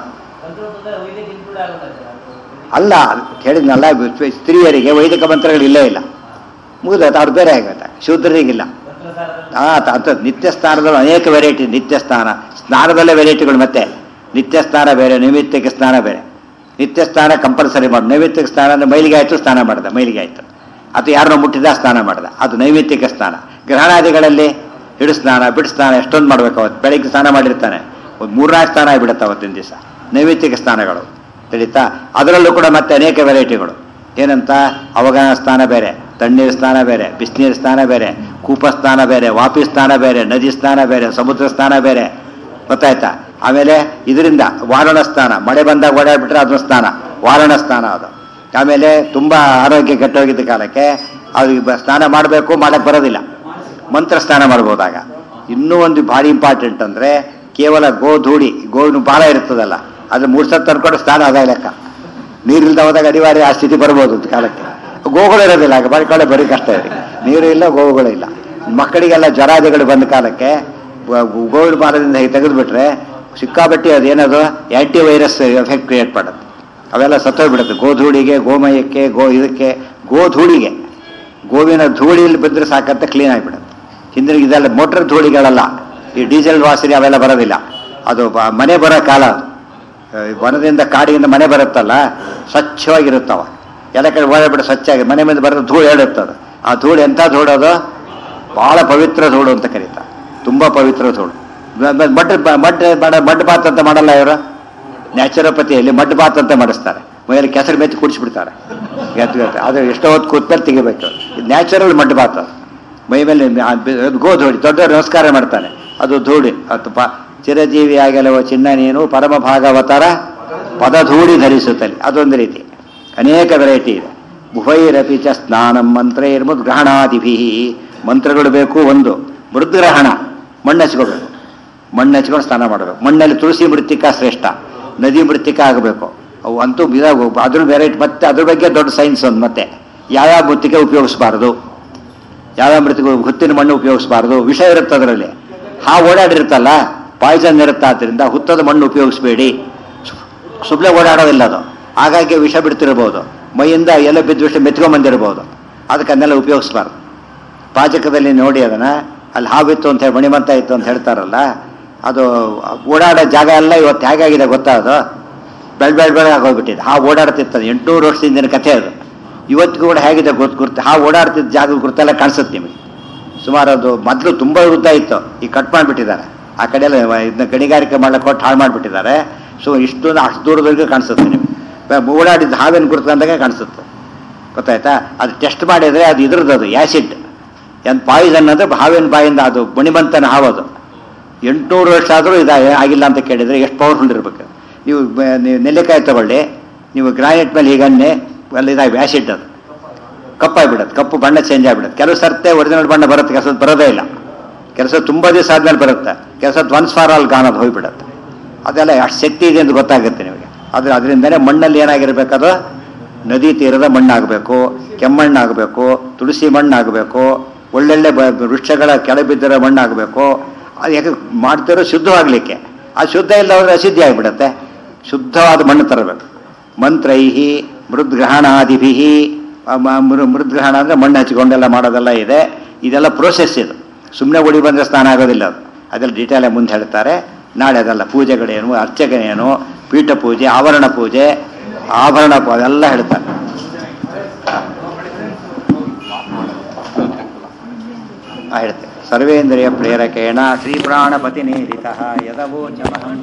Speaker 1: ಅಲ್ಲ ಹೇಳಿದ್ನಲ್ಲ, ಸ್ತ್ರೀಯರಿಗೆ ವೈದಿಕ ಮಂತ್ರಗಳು ಇಲ್ಲೇ ಇಲ್ಲ, ಮುಗಿದೋಯ್ತು, ಅವ್ರು ಬೇರೆ ಆಗುತ್ತೆ. ಶೂದ್ರರಿಗಿಲ್ಲ. ಅಂತ ನಿತ್ಯ ಸ್ನಾನದಲ್ಲಿ ಅನೇಕ ವೆರೈಟಿ. ನಿತ್ಯ ಸ್ನಾನ ಸ್ನಾನದಲ್ಲೇ ವೆರೈಟಿಗಳು. ಮತ್ತೆ ನಿತ್ಯ ಸ್ನಾನ ಬೇರೆ, ನೈಮಿತ್ತಿಕ ಸ್ನಾನ ಬೇರೆ. ನಿತ್ಯ ಸ್ನಾನ ಕಂಪಲ್ಸರಿ ಮಾಡು. ನೈಮಿತ್ತಿಕ ಸ್ನಾನ ಅಂದರೆ ಮೈಲಿಗೆ ಆಯಿತು ಸ್ನಾನ ಮಾಡ್ದ, ಮೈಲಿಗೆ ಆಯಿತು, ಅಥವಾ ಯಾರನ್ನೋ ಮುಟ್ಟಿದ ಸ್ನಾನ ಮಾಡ್ದ, ಅದು ನೈಮಿತ್ತಿಕ ಸ್ನಾನ. ಗ್ರಹಣಾದಿಗಳಲ್ಲಿ ಹಿಡು ಸ್ನಾನ ಬಿಡು ಸ್ನಾನ ಎಷ್ಟೊಂದು ಮಾಡ್ಬೇಕು. ಅವತ್ತು ಬೆಳಿಗ್ಗೆ ಸ್ನಾನ ಮಾಡಿರ್ತಾನೆ, ಒಂದು 3-4 ಸ್ನಾನ ಆಗಿಬಿಡುತ್ತೆ ಅವತ್ತಿನ ದಿವಸ. ನೈಮಿತ್ತಿಕ ಸ್ನಾನಗಳು ತಿಳಿತಾ. ಅದರಲ್ಲೂ ಕೂಡ ಮತ್ತೆ ಅನೇಕ ವೆರೈಟಿಗಳು. ಏನಂತ ಅವಗಾನ ಸ್ನಾನ ಬೇರೆ, ತಣ್ಣೀರು ಸ್ನಾನ ಬೇರೆ, ಬಿಸಿನೀರು ಸ್ನಾನ ಬೇರೆ, ಕೂಪ ಸ್ನಾನ ಬೇರೆ, ವಾಪಿ ಸ್ನಾನ ಬೇರೆ, ನದಿ ಸ್ನಾನ ಬೇರೆ, ಸಮುದ್ರ ಸ್ನಾನ ಬೇರೆ, ಗೊತ್ತಾಯ್ತಾ. ಆಮೇಲೆ ಇದರಿಂದ ವಾರಣ ಸ್ನಾನ, ಮಳೆ ಬಂದಾಗ ಓಡಾಡ್ಬಿಟ್ರೆ ಅದನ್ನು ಸ್ನಾನ, ವಾರಣ ಸ್ನಾನ ಅದು. ಆಮೇಲೆ ತುಂಬ ಆರೋಗ್ಯ ಕೆಟ್ಟೋಗಿದ್ದ ಕಾಲಕ್ಕೆ ಅವ್ರಿಗೆ ಸ್ನಾನ ಮಾಡಬೇಕು, ಮಾಡಕ್ಕೆ ಬರೋದಿಲ್ಲ, ಮಂತ್ರ ಸ್ನಾನ ಮಾಡ್ಬೋದಾಗ. ಇನ್ನೂ ಒಂದು ಭಾರಿ ಇಂಪಾರ್ಟೆಂಟ್ ಅಂದರೆ ಕೇವಲ ಗೋಧೂಳಿ, ಗೋವಿನ ಬಾಲ ಇರ್ತದಲ್ಲ, ಅದು 3 ಸತ್ತು ತರ್ಕೊಂಡು ಸ್ನಾನ ಅದ ಲೆಕ್ಕ. ನೀರಿಲ್ದ ಹೋದಾಗ ಅನಿವಾರ್ಯ ಆ ಸ್ಥಿತಿ ಬರ್ಬೋದು ಅಂತ ಕಾಲಕ್ಕೆ. ಗೋಗಳು ಇರೋದಿಲ್ಲ, ಆಗ ಬರ್ಕೊಳ್ಳೆ ಬರೀ ಕಷ್ಟ ಇದೆ. ನೀರು ಇಲ್ಲ, ಗೋವುಗಳು ಇಲ್ಲ. ಮಕ್ಕಳಿಗೆಲ್ಲ ಜ್ವರಾದಿಗಳು ಬಂದ ಕಾಲಕ್ಕೆ ಗೋವಿನ ಬಾಲದಿಂದ ತೆಗೆದುಬಿಟ್ರೆ ಸಿಕ್ಕಾಬಟ್ಟಿ ಅದೇನದು ಆ್ಯಂಟಿ ವೈರಸ್ ಎಫೆಕ್ಟ್ ಕ್ರಿಯೇಟ್ ಮಾಡುತ್ತೆ. ಅವೆಲ್ಲ ಸತ್ತೋಗ್ಬಿಡುತ್ತೆ. ಗೋಧೂಳಿಗೆ, ಗೋಮಯಕ್ಕೆ, ಇದಕ್ಕೆ ಗೋಧೂಳಿಗೆ, ಗೋವಿನ ಧೂಳಿಯಲ್ಲಿ ಬಿದ್ದರೆ ಸಾಕಂತ ಕ್ಲೀನ್ ಆಗಿಬಿಡುತ್ತೆ. ಹಿಂದಿನ ಇದೆಲ್ಲ ಮೋಟರ್ ಧೂಳಿಗಳಲ್ಲ, ಈ ಡೀಸೆಲ್ ವಾಸನೆ ಅವೆಲ್ಲ ಬರೋದಿಲ್ಲ. ಅದು ಮನೆ ಬರೋ ಕಾಲ. ವನದಿಂದ ಕಾಡಿಯಿಂದ ಮನೆ ಬರುತ್ತಲ್ಲ, ಸ್ವಚ್ಛವಾಗಿರುತ್ತವ. ಎಲ್ಲ ಕಡೆ ಓಡಾಡ್ಬಿಟ್ಟು ಸ್ವಚ್ಛಾಗಿ ಮನೆ ಮೇಲೆ ಬರೋದು ಧೂಳು ಹೇಳುತ್ತದು. ಆ ಧೂಳು ಎಂಥ ಧೂಳು, ಅದು ಭಾಳ ಪವಿತ್ರ ಧೂಳು ಅಂತ ಕರೀತಾರೆ. ತುಂಬ ಪವಿತ್ರ ಧೂಳು. ಮಡ್ ಬಾತ್ ಅಂತ ಮಾಡಲ್ಲ ಇವರು. ನ್ಯಾಚುರೋಪತಿಯಲ್ಲಿ ಮಡ್ ಬಾತ್ ಅಂತ ಮಾಡಿಸ್ತಾರೆ. ಮೈಯಲ್ಲಿ ಕೆಸರು ಮೆತ್ತಿ ಕುಡಿಸ್ಬಿಡ್ತಾರೆ. ಅದು ಎಷ್ಟೋ ಹೊತ್ತು ಕೂತ್ಮೇಲೆ ತೆಗಿಬೇಕು. ಇದು ನ್ಯಾಚುರಲ್ ಮಡ್ ಬಾತ್. ಮೈ ಮೇಲೆ ಗೋಧೂಳಿ, ದೊಡ್ಡವರು ನಮಸ್ಕಾರ ಮಾಡ್ತಾನೆ, ಅದು ಧೂಳಿ. ಅಥವಾ ಚಿರಜೀವಿ ಆಗಲವ ಚಿನ್ನ ನೀನು ಪರಮ ಭಾಗವತರ ಪದಧೂಳಿ ಧರಿಸುತ್ತಲಿ, ಅದೊಂದು ರೀತಿ. ಅನೇಕ ವೆರೈಟಿ ಇದೆ. ಉಭೈರಪಿ ಚ ಸ್ನಾನಂ ಮಂತ್ರೈರ್ಮುದ್ಗ್ರಹಣಾದಿಭಿ. ಮಂತ್ರಗಳು ಬೇಕು. ಒಂದು ಮೃದ್ಗ್ರಹಣ, ಮಣ್ಣು ಹಚ್ಕೋಬೇಕು, ಮಣ್ಣು ಹಚ್ಕೊಂಡು ಸ್ನಾನ ಮಾಡಬೇಕು. ಮಣ್ಣಲ್ಲಿ ತುಳಸಿ ಮೃತ್ತಿಕಾ ಶ್ರೇಷ್ಠ, ನದಿ ಮೃತ್ತಿಕಾ ಆಗಬೇಕು. ಅವು ಅಂತೂ ಅದ್ರ ವೆರೈಟಿ. ಮತ್ತೆ ಅದ್ರ ಬಗ್ಗೆ ದೊಡ್ಡ ಸೈನ್ಸ್ ಒಂದು. ಮತ್ತೆ ಯಾವ್ಯಾವ ಮೃತ್ತಿಕೆ ಉಪಯೋಗಿಸಬಾರ್ದು, ಯಾವ್ಯಾವ ಮೃತ್ತಿಕೆ, ಹುತ್ತಿನ ಮಣ್ಣು ಉಪಯೋಗಿಸಬಾರ್ದು, ವಿಷ ಇರುತ್ತೆ ಅದರಲ್ಲಿ. ಓಡಾಡಿರುತ್ತಲ್ಲ, ಪಾಯ್ಸನ್ ಇರುತ್ತೆ. ಆದ್ದರಿಂದ ಹುತ್ತದ ಮಣ್ಣು ಉಪಯೋಗಿಸಬೇಡಿ. ಸುಬ್ಲೆ ಓಡಾಡೋದಿಲ್ಲ ಅದು, ಹಾಗಾಗಿ ವಿಷ ಬಿಡ್ತಿರ್ಬೋದು. ಮೈಯಿಂದ ಎಲ್ಲ ಬಿದ್ದು ವಿಷ ಮೆತ್ಕೊಂಬಂದಿರ್ಬೋದು. ಅದಕ್ಕೆ ಅದನ್ನೆಲ್ಲ ಉಪಯೋಗಿಸ್ಬಾರ್ದು. ಪಾಚಕದಲ್ಲಿ ನೋಡಿ ಅದನ್ನು, ಅಲ್ಲಿ ಹಾವಿತ್ತು ಅಂತ ಹೇಳಿ ಮಣಿಮಂತ ಇತ್ತು ಅಂತ ಹೇಳ್ತಾರಲ್ಲ, ಅದು ಓಡಾಡೋ ಜಾಗ ಎಲ್ಲ ಇವತ್ತು ಹೇಗಾಗಿದೆ ಗೊತ್ತಾ, ಅದು ಬೆಳಗ್ಗೆ ಆಗೋಗ್ಬಿಟ್ಟಿದೆ. ಓಡಾಡ್ತಿರ್ತದೆ. 800 ವರ್ಷದಿಂದ ಕಥೆ ಅದು. ಇವತ್ತಿಗೂ ಕೂಡ ಹೇಗಿದೆ ಗುರ್ತು. ಓಡಾಡ್ತಿದ್ದ ಜಾಗದ ಗುರುತೆಲ್ಲ ಕಾಣಿಸುತ್ತೆ ನಿಮಗೆ. ಸುಮಾರು ಅದು ಮೊದಲು ತುಂಬ ಉದ್ದ ಇತ್ತು, ಈಗ ಕಟ್ ಮಾಡಿಬಿಟ್ಟಿದ್ದಾರೆ. ಆ ಕಡೆ ಎಲ್ಲ ಇದನ್ನ ಗಣಿಗಾರಿಕೆ ಮಾಡ್ಲಿಕ್ಕೆ ಕೊಟ್ಟು ಹಾಳು ಮಾಡಿಬಿಟ್ಟಿದ್ದಾರೆ. ಸೊ ಇಷ್ಟೊಂದು ಅಷ್ಟು ದೂರದವರೆಗೂ ಕಾಣಿಸುತ್ತೆ ನಿಮಗೆ. ಓಡಾಡಿದ್ದು ಹಾವಿನ ಗುರುತಂದಾಗ ಕಾಣಿಸುತ್ತೆ, ಗೊತ್ತಾಯ್ತಾ. ಅದು ಟೆಸ್ಟ್ ಮಾಡಿದರೆ ಅದು ಇದ್ರದ್ದು, ಅದು ಆ್ಯಸಿಡ್ ಏನು ಪಾಯ್ಸನ್ ಅಂದರೆ ಹಾವಿನ ಬಾಯಿಂದ, ಅದು ಮಣಿಮಂತನ ಹಾವದು. 800 ವರ್ಷ ಆದರೂ ಆಗಿಲ್ಲ ಅಂತ ಕೇಳಿದರೆ ಎಷ್ಟು ಪವರ್ಫುಲ್ ಇರಬೇಕು. ನೀವು ನೆಲ್ಲಿಕಾಯಿ ತಗೊಳ್ಳಿ, ನೀವು ಗ್ರಾನೈಟ್ ಮೇಲೆ ಹೀಗನ್ನೇ ಅಲ್ಲಿ ಇದಾಗಿ ಆ್ಯಸಿಡ್, ಅದು ಕಪ್ಪಾಗಿಬಿಡುತ್ತೆ, ಕಪ್ಪು ಬಣ್ಣ ಚೇಂಜ್ ಆಗಿಬಿಡುತ್ತೆ. ಕೆಲವು ಸರ್ತೆ ಒರಿಜಿನಲ್ ಬಣ್ಣ ಬರುತ್ತೆ, ಕೆಲಸದ ಬರೋದೇ ಇಲ್ಲ. ಕೆಲಸ ತುಂಬ ದಿವಸ ಆದಮೇಲೆ ಬರುತ್ತೆ, ಕೆಲಸದ ಒನ್ಸ್ ಫಾರ್ ಆಲ್ ಗಾನದು ಹೋಗಿಬಿಡುತ್ತೆ. ಅದೆಲ್ಲ ಅಷ್ಟು ಶಕ್ತಿ ಇದೆ ಅಂತ ಗೊತ್ತಾಗುತ್ತೆ ನಿಮಗೆ. ಆದರೆ ಅದರಿಂದಲೇ ಮಣ್ಣಲ್ಲಿ ಏನಾಗಿರಬೇಕದು, ನದಿ ತೀರದ ಮಣ್ಣಾಗಬೇಕು, ಕೆಮ್ಮಣ್ಣಾಗಬೇಕು, ತುಳಸಿ ಮಣ್ಣಾಗಬೇಕು, ಒಳ್ಳೊಳ್ಳೆ ವೃಕ್ಷಗಳ ಕೆಳಬಿದ್ದಿರೋ ಮಣ್ಣಾಗಬೇಕು. ಅದು ಯಾಕೆ ಮಾಡ್ತಿರೋ ಶುದ್ಧವಾಗಲಿಕ್ಕೆ. ಅದು ಶುದ್ಧ ಇಲ್ಲ ಹೋದರೆ ಅಶುದ್ಧಿ ಆಗಿಬಿಡುತ್ತೆ. ಶುದ್ಧವಾದ ಮಣ್ಣು ತರಬೇಕು. ಮಂತ್ರೈಹಿ ಮೃದ್ಗ್ರಹಣಾದಿಭಿ. ಮೃದ್ಗ್ರಹಣ ಅಂದರೆ ಮಣ್ಣು ಹಚ್ಚಿಕೊಂಡೆಲ್ಲ ಮಾಡೋದೆಲ್ಲ ಇದೆ. ಇದೆಲ್ಲ ಪ್ರೋಸೆಸ್ ಇದು. ಸುಮ್ಮನೆ ಗುಡಿ ಬಂದರೆ ಸ್ನಾನ ಆಗೋದಿಲ್ಲ ಅದು. ಅದೆಲ್ಲ ಡೀಟೇಲಾಗಿ ಮುಂದೆ ಹೇಳ್ತಾರೆ. ನಾಳೆ ಅದೆಲ್ಲ ಪೂಜೆಗಳೇನು, ಅರ್ಚಕನೇನು, ಪೀಠ ಪೂಜೆ, ಆವರಣ ಪೂಜೆ, ಆಭರಣ ಅದೆಲ್ಲ ಹೇಳ್ತಾರೆ. ಹೇಳ್ತೇವೆ. ಸರ್ವೇಂದ್ರಿಯ ಪ್ರೇರಕೇಣ ಶ್ರೀ ಪ್ರಾಣಪತಿ ನೇರಿತಃ ಯದವೋಚಮಹಂ